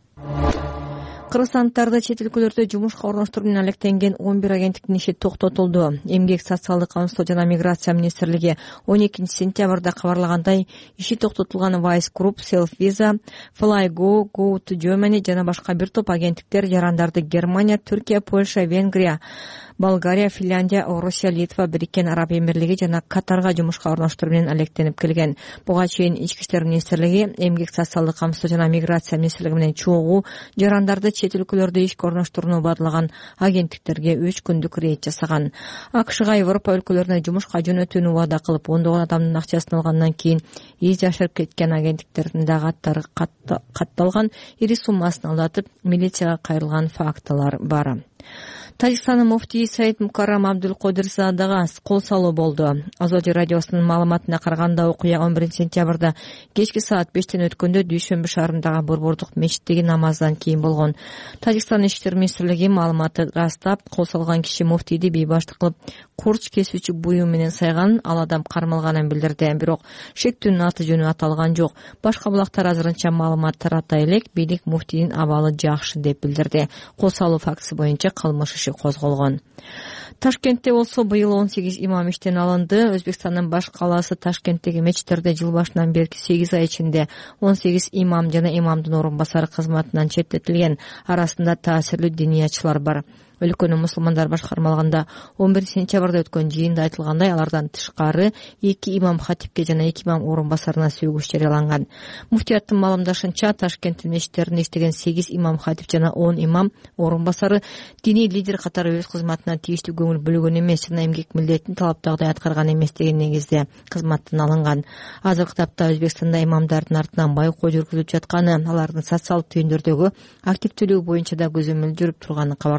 Кыргызстандыктарды чет өлкөлөрдө жумушка орноштуруу менен алектенген 11 агенттиктин иши токтотулду. Эмгек, социалдык камсыздоо жана миграция министрлиги 12 сентябрда кабарлагандай, иши токтотулган Vice Group, Self Visa, Flygo, Go to Germany жана башка бир топ агенттиктер жарандарды Германия, Түркия, Польша, Венгрия, Болгария, Финляндия, Орусия, Литва, Бириккен Араб Эмирлиги жана Катарга жумушка орноштуруу менен алектенип келген. Буга чейин Ички иштер министрлиги, Эмгек, социалдык камсыздоо жана миграция министрлиги менен чогуу жарандарды чет өлкөлөрдө ишке орноштурууну бадалаган агенттиктерге 3 күндүк рейд жасаган. АКШга Европа өлкөлөрүнө жумушка жөнөтүүнү убада кылып, ондогон адамдын акчасын алгандан кийин из жашырып кеткен агенттиктердин дагы аттары катталган, ири суммасын алдатып милицияга кайрылган фактылар бар. Тажикстандын муфтии Саид Мукаррам Абдулкодирзадага кол салуу болду. Азоди радиосунун маалыматына караганда, окуя 11 сентябрда кечки саат 5тен өткөндө Дүйшөмбү шаарындагы Борбордук мечиттеги намаздан кийин болгон. Тажикстан ички иштер министрлиги маалыматты растап, кол салган киши муфтийди бейбаштык кылып курч кесүүчү буюм менен сайган, ал адам кармалганын билдирди. Бирок шектүүнүн аты жөнү аталган жок. Башка булактар азырынча маалымат тарата элек, бийлик муфтийдин абалы жакшы деп билдирди. Кол салуу фактысы боюнча кылмыш иши козголгон. Ташкентте болсо быйыл 18 имам иштен алынды. Өзбекстандын баш калаасы Ташкенттеги мечиттерде жыл башынан берки 8 ай ичинде 18 имам жана имамдын орун басары кызматынан четтетилген. Арасында таасирлүү диниятчылар бар. Өлкөнүн мусулмандар башкармалыгында 11 сентябрда өткөн жыйында айтылгандай, алардан тышкары 2 имам хатипке жана 2 имам орун басарына сөгүш жарыяланган. Муфтияттын маалымдашынча, Ташкенттин мечиттеринде иштеген 8 имам хатип жана 10 имам орун басары диний лидер катары өз кызматына тийиштүү көңүл бөлгөн эмес жана эмгек милдетин талаптагыдай аткарган эмес деген негизде кызматтан алынган. Азыркы тапта Өзбекстанда имамдардын артынан байкоо жүргүзүлүп жатканы, алардын социалдык түйүндөрдөгү активдүүлүгү боюнча да көзөмөл жүрүп турганы кабарланды.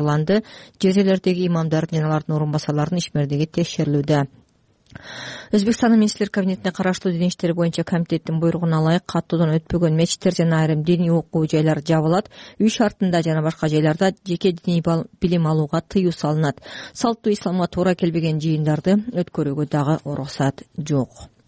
жер жерлердеги имамдардын жана алардын орун басарларынын ишмерлиги текшерилүүдө. Өзбекстандын министрлер кабинетине караштуу диний иштер боюнча комитеттин буйругуна ылайык каттоодон өтпөгөн мечиттер жана айрым диний окуу жайлар жабылат. Үй шартында жана башка жайларда жеке диний билим алууга тыюу салынат. Салттуу исламга туура келбеген жыйындарды өткөрүүгө дагы уруксат жок.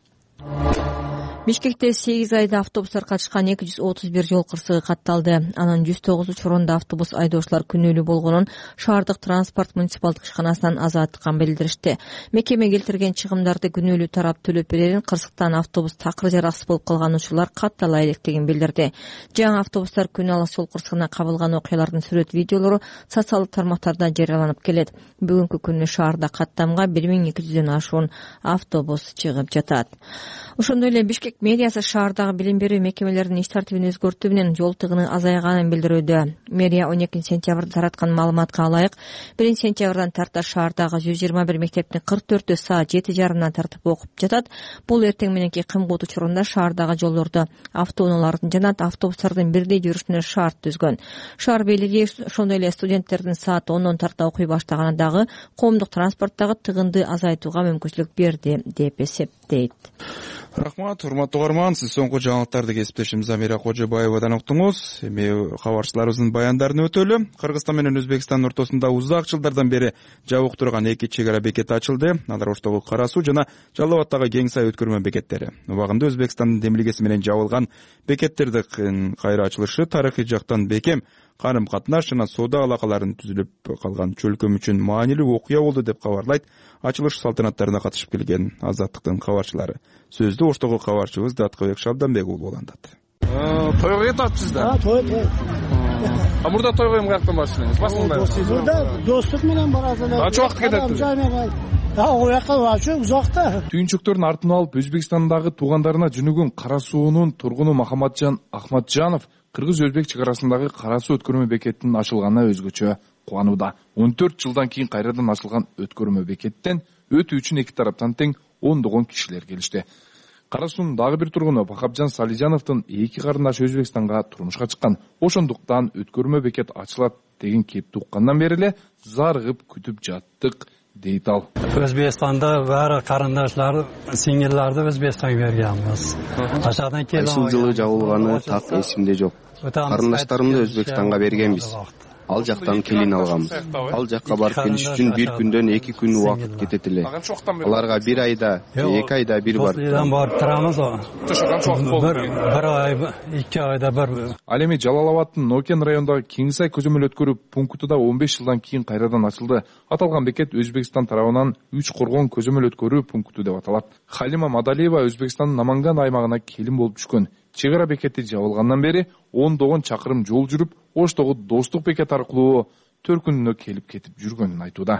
Бишкекте 8 айда автобустар катышкан 231 жол кырсыгы катталды. Анын 109 учурунда автобус айдоочулар күнөөлүү болгонун шаардык транспорт муниципалдык ишканасынан азаттыкка билдиришти. Мекеме келтирген чыгымдарды күнөөлүү тарап төлөп берерин, кырсыктан автобус такыр жараксыз болуп калган учурлар каттала электигин билдирди. Жаңы автобустар күнү алыс жол кырсыгына кабылган окуялардын сүрөт видеолору социалдык тармактарда жарыяланып келет. Бүгүнкү күнү шаарда каттамга 1200дөн ашуун автобус чыгып жатат. Ошондой эле Бишкек мэриясы шаардагы билим берүү мекемелеринин иш тартибин өзгөртүү менен жол тыгыны азайганын билдирүүдө. Мэрия 12 сентябрда тараткан маалыматка ылайык 1 сентябрдан тарта шаардагы 121 мектептин 44-ө саат 7:30 тартып окуп жатат. Бул эртең мененки кымгут учурунда шаардагы жолдордо автоунаалардын жана автобустардын бирдей жүрүшүнө шарт түзгөн. Шаар бийлиги ошондой эле студенттердин саат 10дон тарта окуй баштаганы дагы коомдук транспорттагы тыгынды азайтууга мүмкүнчүлүк берди деп эсептейт. Рахмат, урматтуу угарман, сиз соңку жаңылыктарды кесиптешим Замира Кожобаевадан уктуңуз. Эми кабарчыларыбыздын баяндарын өтөлү. Кыргызстан менен Өзбекстандын ортосунда узак жылдардан бери жабык турган эки чек ара бекети ачылды. Алар Оштогу Кара Суу жана Жалал Абадтагы Кең Сай өткөрмө бекеттери. Убагында Өзбекстандын демилгеси менен жабылган бекеттердин кайра ачылышы тарыхый жактан бекем карым катнаш жана соода алакаларын түзүлүп калган чөлкөм үчүн маанилүү окуя болду деп кабарлайт ачылыш салтанаттарына катышып келген Азаттыктын кабарчылары. Сөздү Оштогу кабарчыбыз Даткыбек Шабданбек уулу улантат. Тойго кетатсыз да? Той. А мурда тойго эми каяктан барасыз? Мурда достук менен барасыз. Канча убакыт кетет? Түйүнчөктөрдүн артын алып Өзбекстандагы туугандарына жөнөгөн Кара Суунун тургуну Махаматжан Ахматжанов кыргыз-өзбек чек арасындагы Кара Суу өткөрмө бекетинин ачылганына өзгөчө кубанууда. 14 жылдан кийин кайрадан ачылган өткөрмө бекеттен өтүү үчүн эки тараптан тең 10 кишилер келишти. Кара Суунун дагы бир тургуну Бахапжан Салижановдун эки карындашы Өзбекстанга турмушка чыккан. Ошондуктан өткөрмө бекет ачылат деген кепти уккандан бери эле зарыгып күтүп жаттык дейт ал. Өзбекстанда баары карындашлар, сиңдилерди Өзбекстанга бергенбиз. Ашадан келген. Ушул жылы жабылганы так эсимде жок. Карындаштарымды Өзбекстанга бергенбиз. Ал жактан келин алганбыз. Ал жакка барып келиш үчүн бир күндөн 2 күн убакыт кетет эле. Аларга 1 айда, 2 айда бир барып турабыз. Бир ай, 2 айда бир. Ал эми Жалал Абадтын Нокен районундагы Кең Сай көзөмөл өткөрүү пункту да 15 жылдан кийин кайрадан ачылды. Аталган бекет Өзбекстан тарабынан 3 коргон көзөмөл өткөрүү пункту деп аталат. Халима Мадалиева Өзбекстандын Наманган аймагына келин болуп түшкөн. Чек ара бекети жабылгандан бери 10 чакырым жол жүрүп, Оштогу Достук бекет аркылуу төркүнүнө келип кетип жүргөнүн айтууда.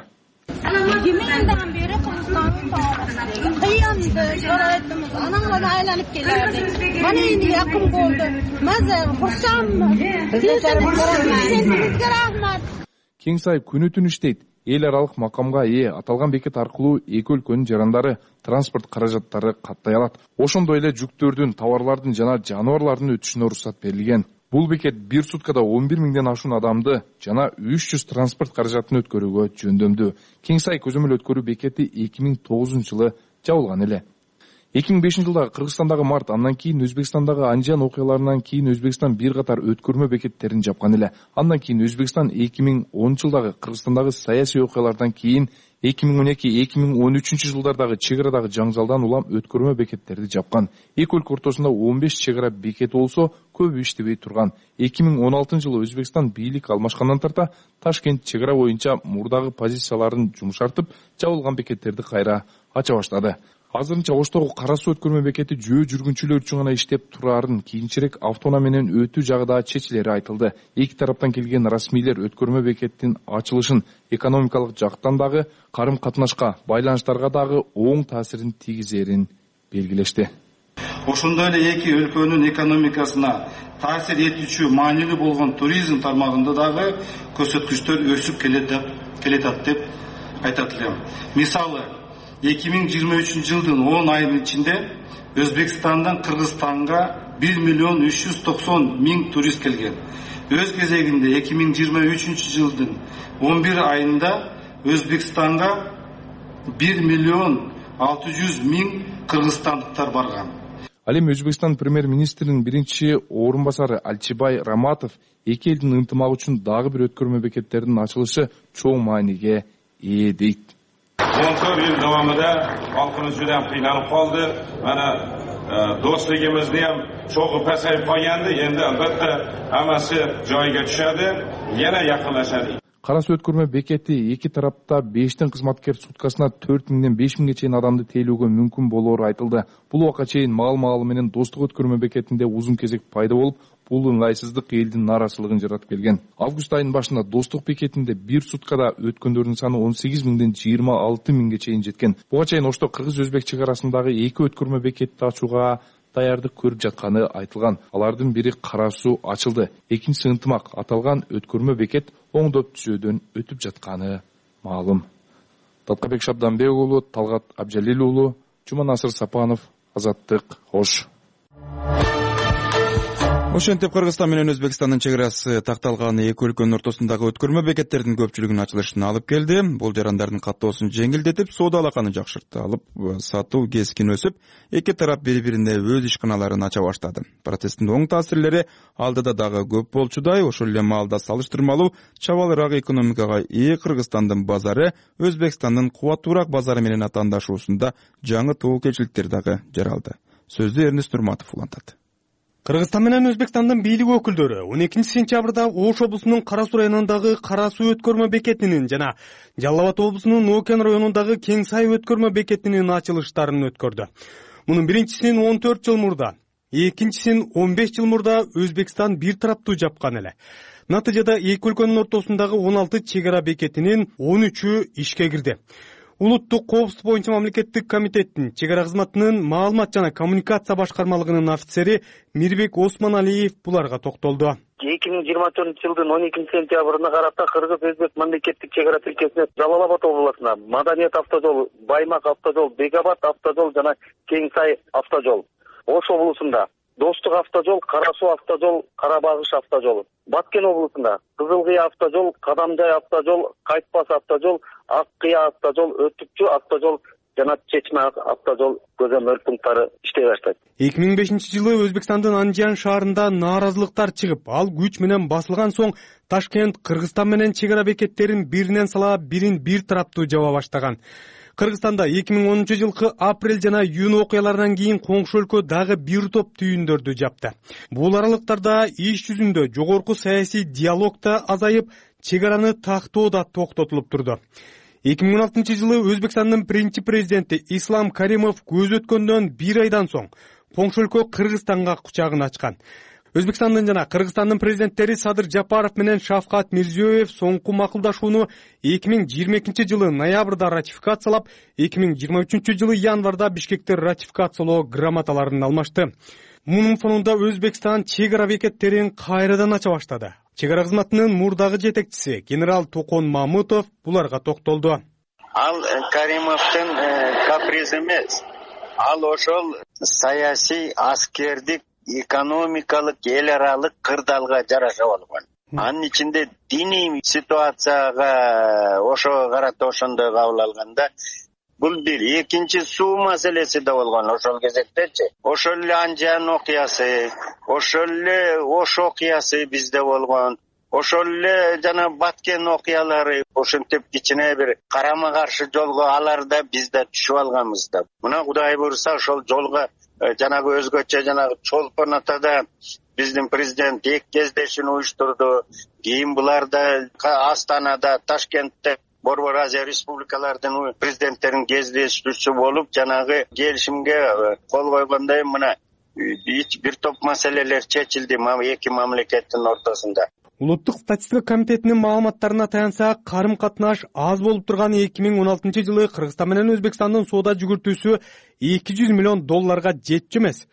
Кең Сай күнү түн иштейт. Эл аралык макамга ээ аталган бекет аркылуу эки өлкөнүн жарандары транспорт каражаттары каттай алат. Ошондой эле жүктөрдүн, товарлардын жана жаныбарлардын өтүшүнө уруксат берилген. Бул бекет бир суткада 11 миңден ашуун адамды жана 300 транспорт каражатын өткөрүүгө жөндөмдүү. Кең Сай көзөмөл өткөрүү бекети 2009 жылы жабылган эле. 2005 жылдагы Кыргызстандагы март, андан кийин Өзбекстандагы Анжан окуяларынан кийин Өзбекстан бир катар өткөрмө бекеттерин жапкан эле. Андан кийин Өзбекстан 2010 жылдагы Кыргызстандагы саясий окуялардан кийин 2012-2013 жылдардагы чек арадагы жаңжалдан улам өткөрмө бекеттерди жапкан. Эки өлкө ортосунда 15 чек ара бекети болсо, көбү иштебей турган. 2016 жылы Өзбекстан бийлик алмашкандан тарта Ташкент чек ара боюнча мурдагы позицияларын жумшартып, жабылган бекеттерди кайра ача баштады. Азырынча Оштогу Кара Суу өткөрмө бекети жөө жүргүнчүлөр үчүн гана иштеп турарын, кийинчерээк автоунаа менен өтүү жагы да чечилери айтылды. Эки тараптан келген расмийлер өткөрмө бекеттин ачылышын экономикалык жактан дагы, карым катнашка, байланыштарга дагы оң таасирин тийгизерин белгилешти. Ошондой эле эки өлкөнүн экономикасына таасир этүүчү маанилүү болгон туризм тармагында дагы көрсөткүчтөр өсүп келет деп айтат элем. Мисалы 2023 жылдын 10 айынын ичинде Өзбекстандан Кыргызстанга 1 миллион 390 миң турист келген. өз кезегинде 2023 жылдын 11 айында Өзбекстанга 1.600.000 кыргызстандыктар барган. Ал эми Өзбекстан премьер-министринин биринчи орун басары Алчыбай Раматов эки элдин ынтымагы үчүн дагы бир өткөрмө бекеттердин ачылышы чоң мааниге ээ дейт. 14 yıl davamida xalqimiz juda ham qiynalib qoldi. Mana do'stligimizni ham cho'g'i pasayib qolgandi. Endi albatta hammasi joyiga tushadi, yana yaqinlashadi. Карасу өткөрмө бекети эки тарапта 5тен кызматкер суткасына 4000ден 5000ге чейин адамды тейлөөгө мүмкүн болоору айтылды. Бул убакка чейин маал менен достук өткөрмө бекетинде узун кезек пайда болуп, бул ыңгайсыздык элдин нааразычылыгын жаратып келген. Август айынын башында достук бекетинде бир суткада өткөндөрдүн саны 18000ден 26000ге чейин жеткен. Буга чейин ошто кыргыз-өзбек чек арасындагы эки өткөрмө бекетти ачууга даярдык көрүп жатканы айтылган. Алардын бири Карасу ачылды. Экинчиси ынтымак. Аталган өткөрмө бекет оңдоп түзөөдөн өтүп жатканы маалым. Талкабек Шабданбек уулу, Талгат Абжалил уулу, Жуманасыр Сапанов, Азаттык, Ош. Ошентип Кыргызстан менен Өзбекстандын чек арасы такталган эки өлкөнүн ортосундагы өткөрмө бекеттердин көпчүлүгүнүн ачылышына алып келди. Бул жарандардын каттоосун жеңилдетип, соода алаканы жакшыртып, сатуу кескин өсүп, эки тарап бири-бирине өз ишканаларын ача баштады. Процесстин оң таасирлери алдыда дагы көп болчудай, ошол эле маалда салыштырмалуу чабалыраак экономикага ээ Кыргызстандын базары Өзбекстандын кубаттуураак базары менен атаандашуусунда жаңы тобокелчиликтер дагы жаралды. Сөздү Эрнест Нурматов улантат. Кыргызстан менен Өзбекстандын бийлик өкүлдөрү 12 сентябрда Ош облусунун Карасу районундагы Карасу өткөрмө бекетинин жана Жалал Абад облусунун Окен районундагы Кеңсай өткөрмө бекетинин ачылыштарын өткөрдү. Мунун биринчисин 14 жыл мурда, экинчисин 15 жыл мурда Өзбекстан бир тараптуу жапкан эле. Натыйжада эки өлкөнүн ортосундагы 16 чек ара бекетинин 13-ü ишке кирди. Улуттук коопсуздук боюнча мамлекеттик комитеттин чек ара кызматынын маалымат жана коммуникация башкармалыгынын офицери Мирбек Осмоналиев буларга токтолду. 2024 жылдын 12 сентябрына карата Кыргыз-Өзбек мамлекеттик чек ара тилкесине Жалал Абад облусуна Маданият автожол, Баймак автожол, Бекабад автожол жана Кеңсай автожол. Ош облусунда Достук автожол, Карасу автожол, Карабагыш автожол. Баткен облусунда Кызылкыя автожол, Кадамжай автожол, Кайтпас автожол, Аккыя автожол, Өтүкчү автожол жана Чечме автожол көзөмөл пункттары иштей баштайт. 2005-жылы Өзбекстандын Анжан шаарында нааразылыктар чыгып, ал күч менен басылган соң Ташкент Кыргызстан менен чек ара бекеттерин биринен сала бирин бир тараптуу жаба баштаган. Кыргызстанда 2010 жылкы апрель жана июнь окуяларынан кийин коңшу өлкө дагы бир топ түйүндөрдү жапты. Бул аралыктарда иш жүзүндө жогорку саясий диалог да азайып, чек араны тактоо да токтотулуп турду. 2016 жылы Өзбекстандын биринчи президенти Ислам Каримов көз өткөндөн бир айдан соң коңшу өлкө Кыргызстанга кучагын ачкан. Өзбекстандын жана Кыргызстандын президенттери Садыр Жапаров менен Шавкат Мирзиёев соңку макулдашууну 2022 жылы ноябрда ратификациялап, 2023 жылы январда Бишкекте ратификациялоо грамоталарын алмашты. Мунун фонунда Өзбекстан чек ара бекеттерин кайрадан ача баштады. Чек ара кызматынын мурдагы жетекчиси генерал Токон Мамытов буларга токтолду. Ал Каримовдун каприз эмес. Ал ошол саясий, аскердик, экономикалык, эл аралык кырдаалга жараша болгон. Анын ичинде диний ситуацияга ошого карата ошондой кабыл алганда бул бир. Экинчи суу маселеси да болгон ошол кезектечи. Ошол эле Анжан окуясы, ошол эле Ош окуясы бизде болгон. Ошол эле жана Баткен окуялары ошентип кичине бир карама каршы жолго аларда биз да түшүп алганбыз да. Мына Кудай буйруса ошол жолго жанагы өзгөчө жанагы Чолпон атада биздин президент эки кездешүүнү уюштурду. Кийин буларда Астанада, Ташкентте Борбор Азия республикалардын президенттеринин кездешүүсү болуп, жанагы келишимге кол койгондой мына бир топ маселелер чечилди эки мамлекеттин ортосунда. Улуттук статистика комитетинин маалыматтарына таянсак, карым катнаш аз болуп турган 2016 жылы Кыргызстан менен Өзбекстандын соода жүгүртүүсү $200 миллион жетчү эмес.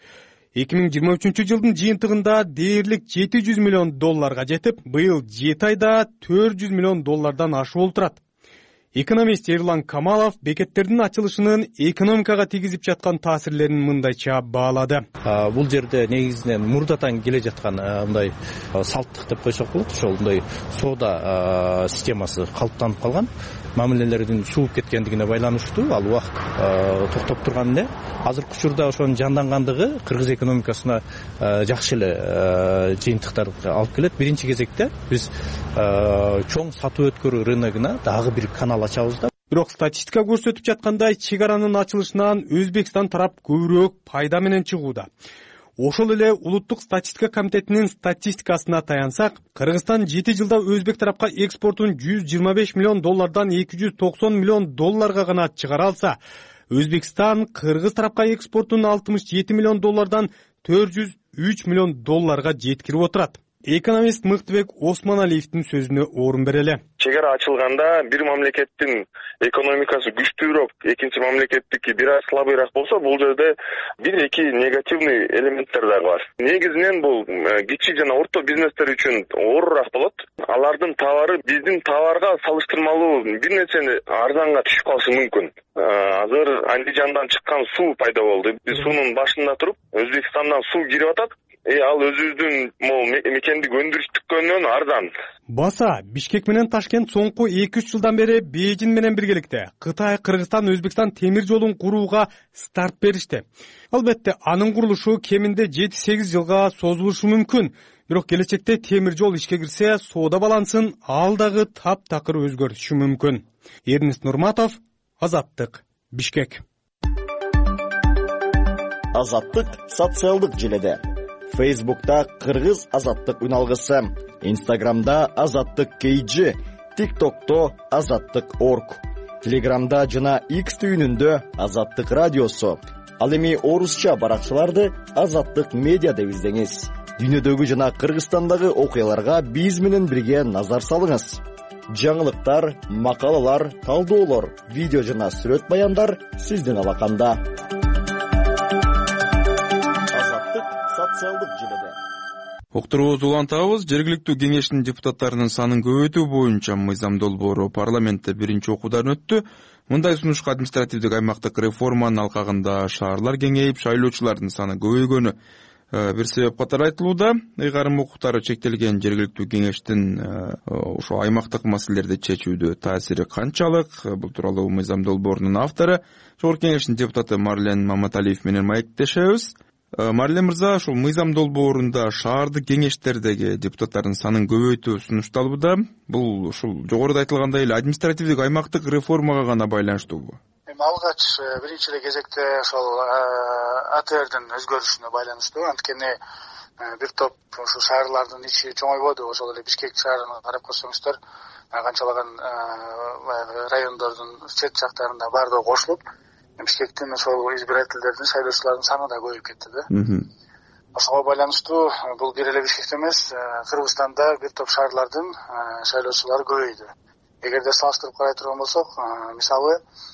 2023 жылдын жыйынтыгында дээрлик $700 миллион жетип, быйыл 7 айда $400 миллион ашып олтурат. Экономист Эрлан Камалов бекеттердин ачылышынын экономикага тийгизип жаткан таасирлерин мындайча баалады. Бул жерде негизинен мурдатан келе жаткан мындай салттык деп койсок болот. Ошол мындай соода системасы калыптанып калган. Мамилелердин сууп кеткендигине байланыштуу ал убакыт токтоп турган эле. Азыркы учурда ошонун жандангандыгы кыргыз экономикасына жакшы эле жыйынтыктар алып келет. Биринчи кезекте биз чоң сатуу өткөрүү рыногуна дагы бир канал ачабыз да. Бирок статистика көрсөтүп жаткандай чек аранын ачылышынан Өзбекстан тарап көбүрөөк пайда менен чыгууда. Ошол эле Улуттук статистика комитетинин статистикасына таянсак, Кыргызстан 7 жылда Өзбек тарапка экспортун 125 миллион доллардан 290 миллион долларга гана чыгара алса, Өзбекстан Кыргыз тарапка экспортун 67 миллион доллардан 403 миллион долларга жеткирип отурат. Экономист Мыктыбек Осмоналиевдин сөзүнө орун берели. Чек ара ачылганда бир мамлекеттин экономикасы күчтүүрөөк, экинчи мамлекеттики бир аз слабыйраак болсо, бул жерде бир-эки негативный элементтер дагы бар. Негизинен бул кичи жана орто бизнестер үчүн оорураак болот. Алардын товары биздин товарга салыштырмалуу бир нерсени арзанга түшүп калышы мүмкүн. Азыр Андижандан чыккан суу пайда болду. Биз суунун башында туруп, Өзбекстандан суу кирип атат. Ал өзүбүздүн мекендик өндүрүштүккөнөн арзан. Баса, Бишкек менен Ташкент соңку 2-3 жылдан бери Бейжин менен биргеликте Кытай, Кыргызстан, Өзбекстан темир жолун курууга старт беришти. Албетте, анын курулушу кеминде 7-8 жылга созулушу мүмкүн. Бирок келечекте темир жол ишке кирсе, соода балансын ал дагы таптакыр өзгөрүшү мүмкүн. Эрнест Нурматов, Азаттык, Бишкек. Азаттык социалдык желеде. Фейсбукта Кыргыз Азаттык үналгысы, Инстаграмда Азаттык KG, ТикТокто Азаттык.org, Телеграмда жана X түйүнүндө Азаттык радиосу. Ал эми орусча баракчаларды Азаттык медиа деп издеңиз. Дүйнөдөгү жана Кыргызстандагы окуяларга биз менен бирге назар салыңыз. Жаңылыктар, макалалар, талдоолор, видео жана сүрөт баяндар сиздин алаканда. Уктуруубузду улантабыз. Жергиликтүү кеңештин депутаттарынын санын көбөйтүү боюнча мыйзам долбоору парламентте биринчи окуудан өттү. Мындай сунушка административдик аймактык реформанын алкагында шаарлар кеңейип, шайлоочулардын саны көбөйгөнү бир себеп катары айтылууда. Ыйгарым укуктары чектелген жергиликтүү кеңештин ошо аймактык маселелерди чечүүдө таасири канчалык? Бул тууралуу мыйзам долбоорунун автору, Жогорку кеңештин депутаты Марлен Маматалиев менен маектешебиз. Марлен мырза, ушул мыйзам долбоорунда шаардык кеңештердеги депутаттардын санын көбөйтүү сунушталууда. Бул ушул жогоруда айтылгандай эле административдик аймактык реформага гана байланыштуубу? Алгач биринчи эле кезекте ошол АТРдин өзгөрүшүнө байланыштуу. Анткени бир топ ушу шаарлардын ичи чоңойбоду. Ошол эле Бишкек шаарына карап көрсөңүздөр, канчалаган райондордун чет жактарында баардыгы кошулуп, Бишкектин ошол избирательдердин, шайлоочулардын саны да көбөйүп кетти да. Ошого байланыштуу бул бир эле Бишкекте эмес, Кыргызстанда бир топ шаарлардын шайлоочулары көбөйдү. Эгерде салыштырып карай турган болсок, мисалы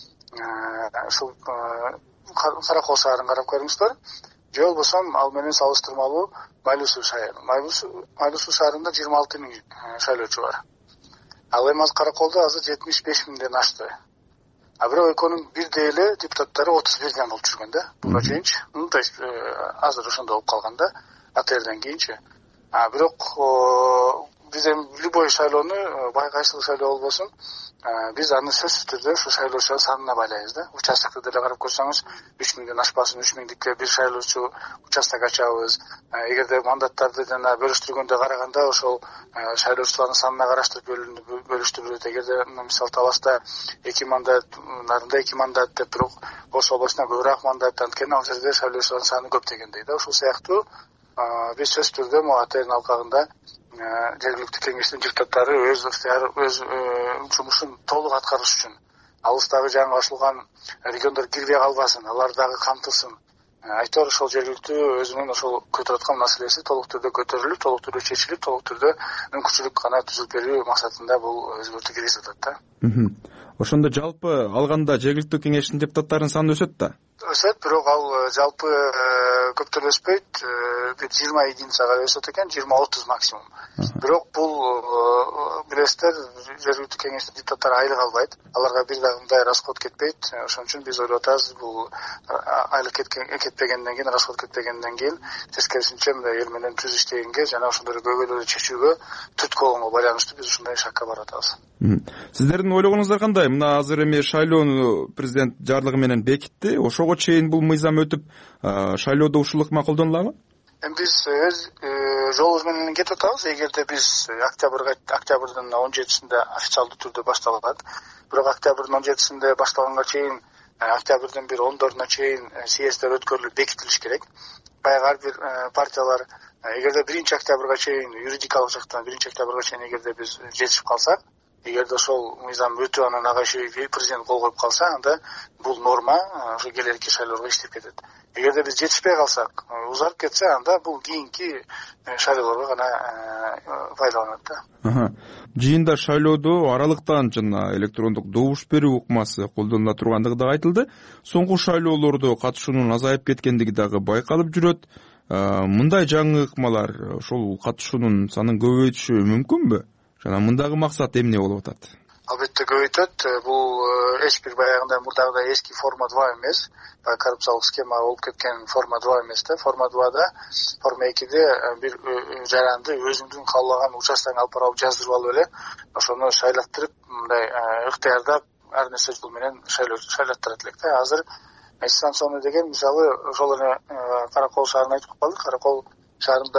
ушул Каракол шаарын карап көрүңүздөр. Же болбосо ал менен салыштырмалуу Майлуу суу шаары. Майлуу суу шаарында 26 миң шайлоочу бар. Ал эми Караколдо азыр 75 миңден ашты. А бирок экөөнүн бирдей эле депутаттары 31ден болуп жүргөн да. Буга чейинчи. То есть азыр ошондо болуп калган да. АТРден кийинчи. Бирок биз эми любой шайлоону, бай кайсыл шайлоо болбосун, биз аны сөзсүз түрдө ушу шайлоочулардын санына байлайбыз да. Участокто деле карап көрсөңүз, 3 миңден ашпасын, 3 миңдикке бир шайлоочу участок ачабыз. Эгерде мандаттарды жана бөлүштүргөндө караганда ошол шайлоочулардын санына караштырып бөлүштүрүлөт. Эгерде мисалы Таласта 2 мандат, Нарында 2 мандат деп туруп, Ош областына көбүрөөк мандат, анткени ал жерде шайлоочулардын саны көп дегендей да. Ошол сыяктуу биз сөзсүз түрдө АТРдин алкагында жергиликтүү кеңештин депутаттары өз жумушун толук аткарыш үчүн, алыстагы жаңы ачылган региондор кирбей калбасын, алар дагы камтылсын. Айтор ошол жергиликтүү өзүнүн ошол көтөрүп аткан маселеси толук түрдө көтөрүлүп, толук түрдө чечилип, толук түрдө мүмкүнчүлүк гана түзүп берүү максатында бул өзгөртүү киргизип атат да. Ошондо жалпы алганда жергиликтүү кеңештин депутаттарынын саны өсөт да? өсөт, бирок ал жалпы көптөн өспөйт. Бир 20 единицага өсөт экен, 20-30 максимум. Бирок бул билесиздер, жергиликтүү кеңештин депутаттары айлык албайт. Аларга бир дагы мындай расход кетпейт. Ошон үчүн биз ойлоп атабыз, бул айлык кетпегенден кийин, расход кетпегенден кийин тескерисинче мындай эл менен түз иштегенге жана ошондой көйгөйлөрдү чечүүгө түрткү болгонго байланыштуу биз ушундай шакка барып атабыз. Сиздердин ойлогоңуздар кандай? Мына азыр эми шайлоону президент жарлыгы менен бекитти. Ошого чейин бул мыйзам өтүп, шайлоодо ушул ыкма колдонуларбы? Биз өз жолубуз менен кетип атабыз. Эгерде биз октябрдын 17-синде официалдуу түрдө башталат, бирок октябрдын 17-синде башталганга чейин октябрдын бир 10-доруна чейин съезддер өткөрүлүп бекитилиш керек. Баягы ар бир партиялар эгерде 1-октябрга чейин юридикалык жактан 1-октябрга чейин эгерде биз жетишип калсак, эгерде ошол мыйзам өтүп анан ага президент кол коюп калса, анда бул норма ошо келерки шайлоого иштеп кетет. Эгерде биз жетишпей калсак, узарып кетсе, анда бул кийинки шайлоолорго гана пайдаланат да. Жыйында шайлоодо аралыктан жана электрондук добуш берүү ыкмасы колдонула тургандыгы да айтылды. Соңку шайлоолордо катышуунун азайып кеткендиги дагы байкалып жүрөт. Мындай жаңы ыкмалар ошол катышуунун санын көбөйтүшү мүмкүнбү? Жана мындагы максат эмне болуп атат? Албетте көбөйтөт. Бул эч бир баягындай мурдагыдай эски форма 2 эмес. Коррупциялык схема болуп кеткен форма 2 эмес да. Форма 2да, форма 2де бир жаранды өзүңдүн каалаган участкаңа алып барып жаздырып алып эле, ошону шайлаттырып, мындай ыктыярдап, ар нерсе жол менен шайлаттырат элек да. Азыр дистанционный деген мисалы ошол эле Каракол шаарына айтып калдык. Каракол шаарында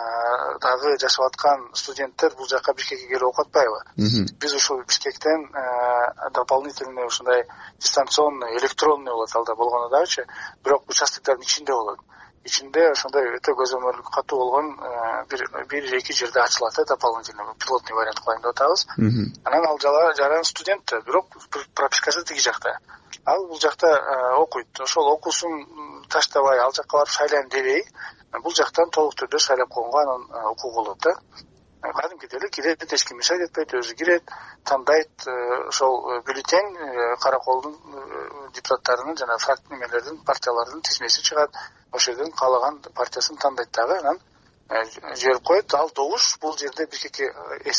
дагы жашап аткан студенттер бул жака Бишкекке келип окуп атпайбы? Биз ушул Бишкектен дополнительный ушундай дистанционный, электронный болот алда болгону дагычы, бирок участоктордун ичинде болот. Ичинде ошондой өтө көзөмөлдү катуу болгон бир-эки жерде ачылат да, дополнительный пилотный вариант кылайын деп атабыз. Анан ал жаран студент, бирок пропискасы тиги жакта. Ал бул жакта окуйт. Ошол окуусун таштабай ал жакка барып шайлайм дебей, бул жактан толук түрдө шайлап койгонго анын укугу болот да. Кадимкидей эле кирет, эч ким мешать этпейт, өзү кирет, тандайт. Ошол бюллетень Караколдун депутаттарынын жана фракциялардын, партиялардын тизмеси чыгат. Ошол жерден каалаган партиясын тандайт дагы, анан жиберип коет. Ал добуш бул жерде Бишкекке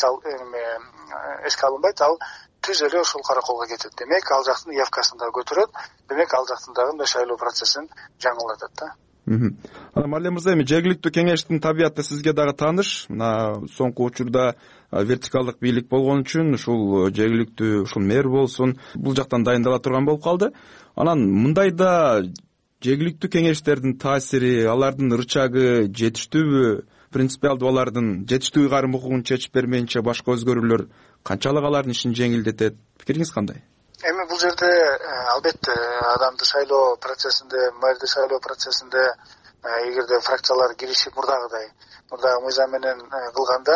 эске алынбайт, ал түз эле ошол Караколго кетет. Демек, ал жактын явкасын да көтөрөт. Демек, ал жактын дагы мындай шайлоо процессин жаңылатат да. Мария мырза, эми жергиликтүү кеңештин табияты сизге дагы тааныш. Мына соңку учурда вертикалдык бийлик болгон үчүн ушул жергиликтүү ушул мэр болсун, бул жактан дайындала турган болуп калды. Анан мындайда жергиликтүү кеңештердин таасири, алардын ырчагы жетиштүүбү? Принципиалдуу алардын жетиштүү ыйгарым укугун чечип бермейинче башка өзгөрүүлөр канчалык алардын ишин жеңилдетет? Пикириңиз кандай? Эми бул жерде албетте адамды шайлоо процессинде, мэрди шайлоо процессинде эгерде фракциялар киришип мурдагы мыйзам менен кылганда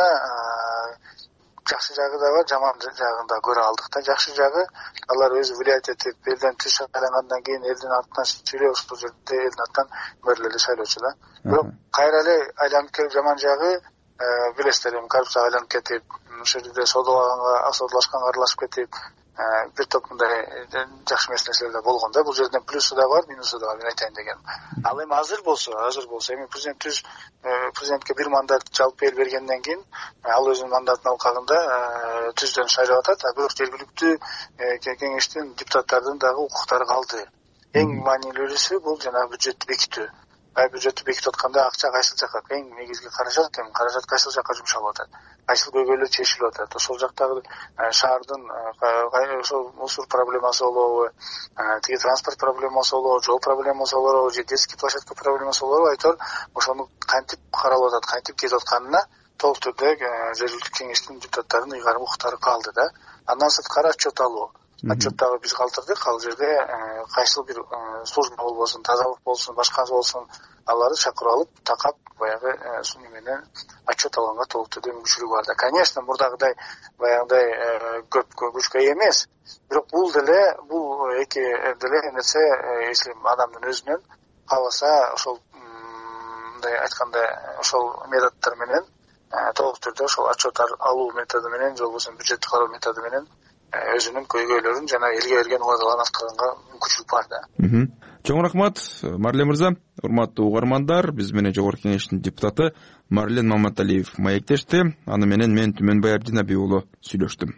жакшы жагы да бар, жаман жагын да көрө алдык да. Жакшы жагы алар өзү влиять этип, элден түз шайлангандан кийин элдин артынан сүйлөп, ошол жерде элдин артынан мэрлерди шайлоочу да. Бирок кайра эле айланып келип жаман жагы билесиздер, эми коррупцияга айланып кетип, ошол жерде содалашканга аралашып кетип, бир топ мындай жакшы эмес нерселер да болгон да. Бул жерден плюсу да бар, минусу да бар, мен айтайын дегеним. Ал эми азыр болсо, эми президентке бир мандат жалпы эл бергенден кийин, ал өзүнүн мандатын алкагында түздөн шайлап атат, бирок жергиликтүү кеңештин депутаттардын дагы укуктары калды. Эң маанилүүсү бул жанагы бюджеттти бекитүү. Бюджеттти бекитип атканда акча кайсыл жакка, эң негизги каражат кайсыл жакка жумшалып атат, кайсыл көйгөйлөр чечилип атат. Ошол жактагы шаардын ошол мусор проблемасы болобу, тиги транспорт проблемасы болобу, жол проблемасы болобу, же детский площадка проблемасы болобу, айтор ошону кантип каралып атат, кантип кетип атканына толук түрдө жергиликтүү кеңештин депутаттарынын ыйгарым укуктары калды да. Андан сырткары отчет алуу. Отчеттагы биз калтырдык, ал жерде кайсыл бир служба болбосун, тазалык болсун, башкасы болсун, аларды чакырып алып, такап, баягы суну менен отчет алганга толук түрдө мүмкүнчүлүгү бар да. Конечно, мурдагыдай баягыдай көп күчкө ээ эмес, бирок бул эки деле нерсе, если адамдын өзүнөн кааласа, ошол мындай айтканда, ошол методдор менен толук түрдө ошол отчет алуу методу менен, же болбосо бюджетти кароо методу менен өзүнүн көйгөйлөрүн жана элге берген убадаларын аткарганга мүмкүнчүлүк бар да. Чоң рахмат, Марлен мырза. Урматтуу угармандар, биз менен Жогорку Кеңештин депутаты Марлен Маматалиев маектешти. Аны менен мен Түмөнбай Абдинабий уулу сүйлөштүм.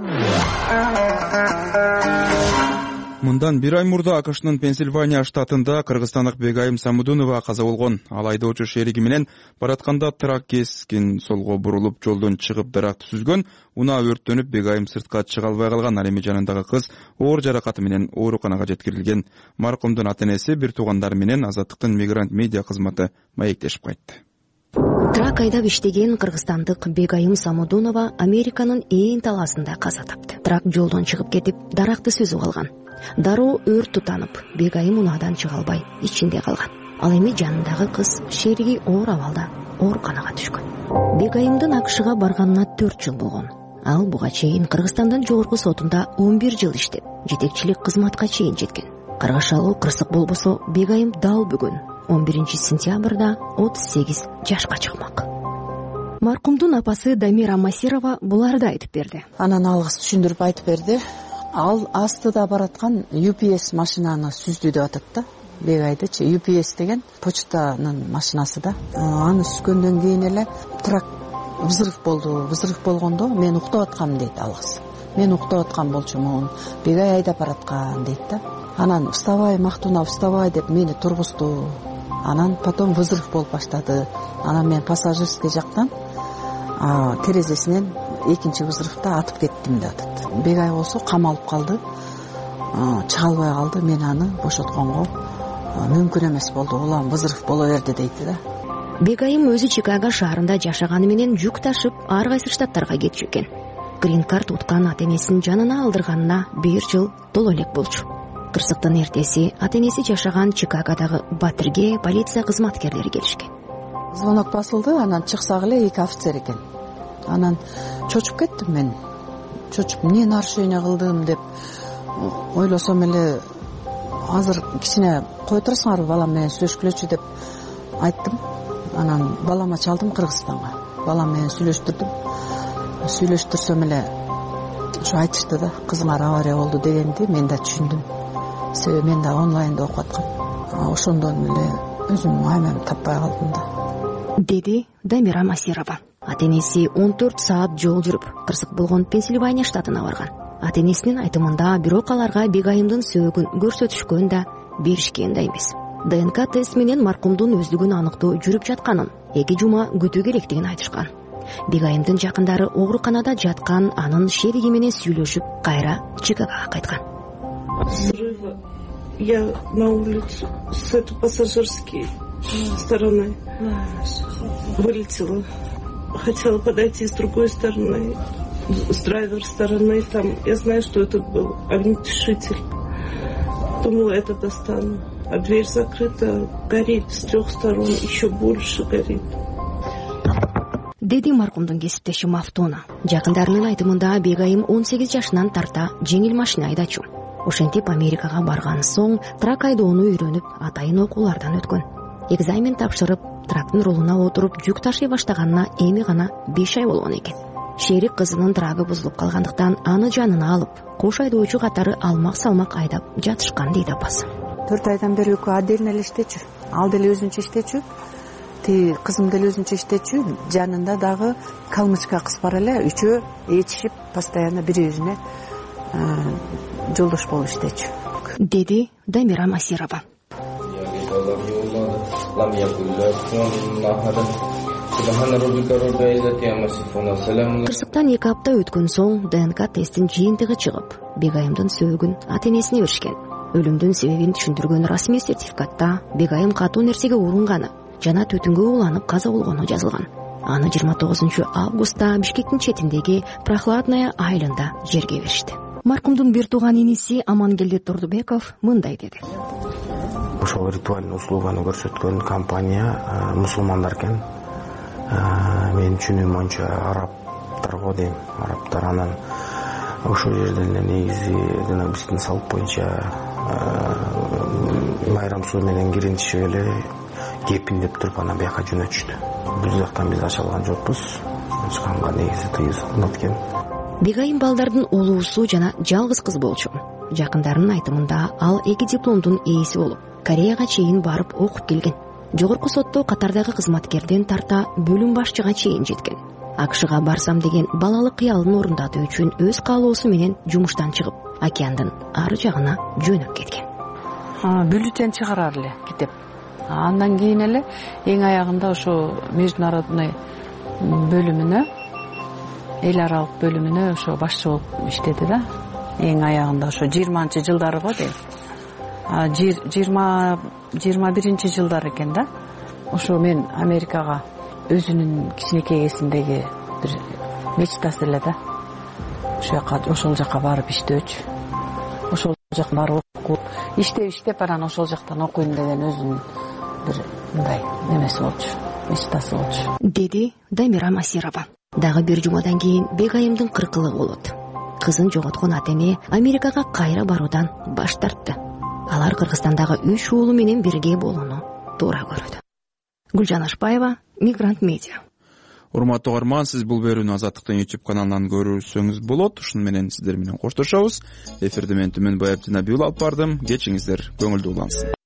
Мындан бир ай мурда АКШнын Пенсильвания штатында кыргызстандык Бегайым Самудунова каза болгон. Ал айдоочу шериги менен баратканда трак кескин солго бурулуп жолдон чыгып даракты сүзгөн. Унаа өрттөнүп Бегайым сыртка чыга албай калган. Ал эми жанындагы кыз оор жаракаты менен ооруканага жеткирилген. Маркумдун ата-энеси бир туугандары менен Азаттыктын мигрант медиа кызматы маектешип кайтты. Трак айдап иштеген кыргызстандык Бегайым Самудунова Американын ээн талаасында каза тапты. Трак жолдон чыгып кетип, даракты сүзүп алган. Дароо өрт тутанып, Бегайым унаадан чыга албай ичинде калган. Ал эми жанындагы кыз шериги оор абалда ооруканага түшкөн. Бегайымдын АКШга барганына 4 жыл болгон. Ал буга чейин Кыргызстандын жогорку сотунда 11 жыл иштеп, жетекчилик кызматка чейин жеткен. Каргашалуу кырсык болбосо, Бегайым дал бүгүн 11 сентябрда 38 жашка чыкмак. Маркумдун апасы Дамира Масирова буларды айтып берди. Анан алгыс түшүндүрүп айтып берди. Ал астыда бараткан UPS машинаны сүздү деп атат да. Бегайдычы UPS деген почтанын машинасы да. Аны сүзгөндөн кийин эле трак взрыв болду. Взрыв болгондо мен уктап аткам дейт алгыс. Мен уктап аткан болчумун. Бегай айдап бараткан дейт да. Анан вставай, Мактуна, вставай деп мени тургузду. Анан потом взрыв болуп баштады. Анан мен пассажирский жактан терезесинен экинчи взрывда атып кеттим деп атат. Бегай болсо камалып калды, чыга албай калды. Мен аны бошотконго мүмкүн эмес болду. Улам взрыв боло берди дейт да. Бегайым өзү Чикаго шаарында жашаганы менен жүк ташып ар кайсы штаттарга кетчү экен. Грин карт уткан ата-энесин жанына алдырганына 1 жыл толо элек болчу. Кырсыктын эртеси ата-энеси жашаган Чикагодагы Батирге полиция кызматкерлери келишкен. Звонок басылды, анан чыксак эле 2 офицер экен. Анан чочуп кеттим мен. Чочуп, эмне нарушение кылдым деп ойлосом эле, азыр кичине кое турсаңарбы, балам менен сүйлөшкүлөчү деп айттым. Анан балама чалдым Кыргызстанга. Балам менен сүйлөштүрдүм. Сүйлөштүрсөм эле ошо айтышты да, кызыңар авария болду дегенди мен да түшүндүм. Себеби мен да онлайнда окуп аткам. Ошондон эле өзүм аймамды таппай калдым да. Деди Дамира Масирова. Ата-энеси 14 саат жол жүрүп, кырсык болгон Пенсильвания штатына барган. Ата-энесинин айтымында бирок аларга Бегайымдын сөөгүн көрсөтүшкөн да, беришкен да эмес. ДНК тест менен маркумдун өздүгүн аныктоо жүрүп жатканын, 2 жума күтүү керектигин айтышкан. Бегайымдын жакындары ооруканада жаткан, анын шериги менен сүйлөшүп, кайра Чикагога кайткан. Взрыва я на улицу с этой пассажирской стороны вылетела. Хотела подойти с другой стороны, с драйвер стороны. Там я знаю, что это был огнетушитель. Думала, это достану. А дверь закрыта, горит с 3 сторон, еще больше горит. Деди маркумдун кесиптеши Мафтона. Жакындарынын айтымында Бегайым 18 жашынан тарта жеңил машина айдачу. Ошентип Америкага барган соң трак айдоону үйрөнүп, атайын окуулардан өткөн. Экзамен тапшырып, трактын рулуна отуруп жүк ташый баштаганына эми гана 5 ай болгон экен. Шерик кызынын трагы бузулуп калгандыктан аны жанына алып, кош айдоочу катары алмак-салмак айдап жатышкан дейт апасы. 4 айдан бери экөө отдельно эле иштечү. Ал деле өзүнчө иштечү. Ти кызым деле өзүнчө иштечү. Жанында дагы калмычка кыз бар эле. Үчөө ээрчишип, постоянно бири-бирине жолдош болуп иштечү. Деди Дамира Масирова. Кырсыктан 2 апта өткөн соң ДНК тесттин жыйынтыгы чыгып, Бегайымдын сөөгүн ата-энесине беришкен. Өлүмдүн себебин түшүндүргөн расмий сертификатта Бегайым катуу нерсеге урунганы жана түтүнгө уланып каза болгону жазылган. Аны 29 августта Бишкектин четиндеги Прохладная айылында жерге беришти. Маркумдун бир тууган иниси Амангелди Турдубеков мындай деди. Ошол ритуальный услуганы көрсөткөн компания мусулмандар экен. Мен түшүнүм боюнча арабтар го дейм. Арабтар анан ошол жерден эле негизи жана биздин салт боюнча майрам суу менен киринтишип эле кепиндеп туруп анан бияка жөнөтүштү. Биз жактан биз ача алган жокпуз. Ачканга негизи тыюу салынат экен. Бегайым балдардын улуусу жана жалгыз кыз болчу. Жакындарынын айтымында ал 2 дипломдун ээси болуп, Кореяга чейин барып окуп келген. Жогорку сотто катардагы кызматкерден тарта бөлүм башчыга чейин жеткен. АКШга барсам деген балалык кыялын орундатуу үчүн өз каалоосу менен жумуштан чыгып, океандын ары жагына жөнөп кеткен. Бюллетень чыгарар эле кетип. Андан кийин эле эң аягында ошо международный бөлүмүнө, эл аралык бөлүмүнө ошо башчы болуп иштеди да. Эң аягында ошо 20-жылдары го дейм. 21 жылдар экен да. Ошо мен Америкага өзүнүн кичинекей кезиндеги бир мечтасы эле да. Ошол жака барып иштөөчү. Ошол жака барып окуп, иштеп анан ошол жактан окуйм деген өзүнүн бир мындай немеси болчу, мечтасы болчу. Деди Дамира Масирова. Дагы бир жумадан кийин Бегайымдын 40-ылыгы болот. Кызын жоготкон ата-эне Америкага кайра баруудан баш тартты. Алар Кыргызстандагы 3 уулу менен бирге болууну туура көрөдү. Гүлжан Ашпаева, Мигрант Медиа. Урматтуу угарман, сиз бул берүүнү Азаттыктын YouTube каналынан көрүрсөңүз болот. Ушуну менен сиздер менен коштошобуз. Эфирди мен Түмөнбай Абдинабиул алып бардым. Кечиңиздер көңүлдүү улансын.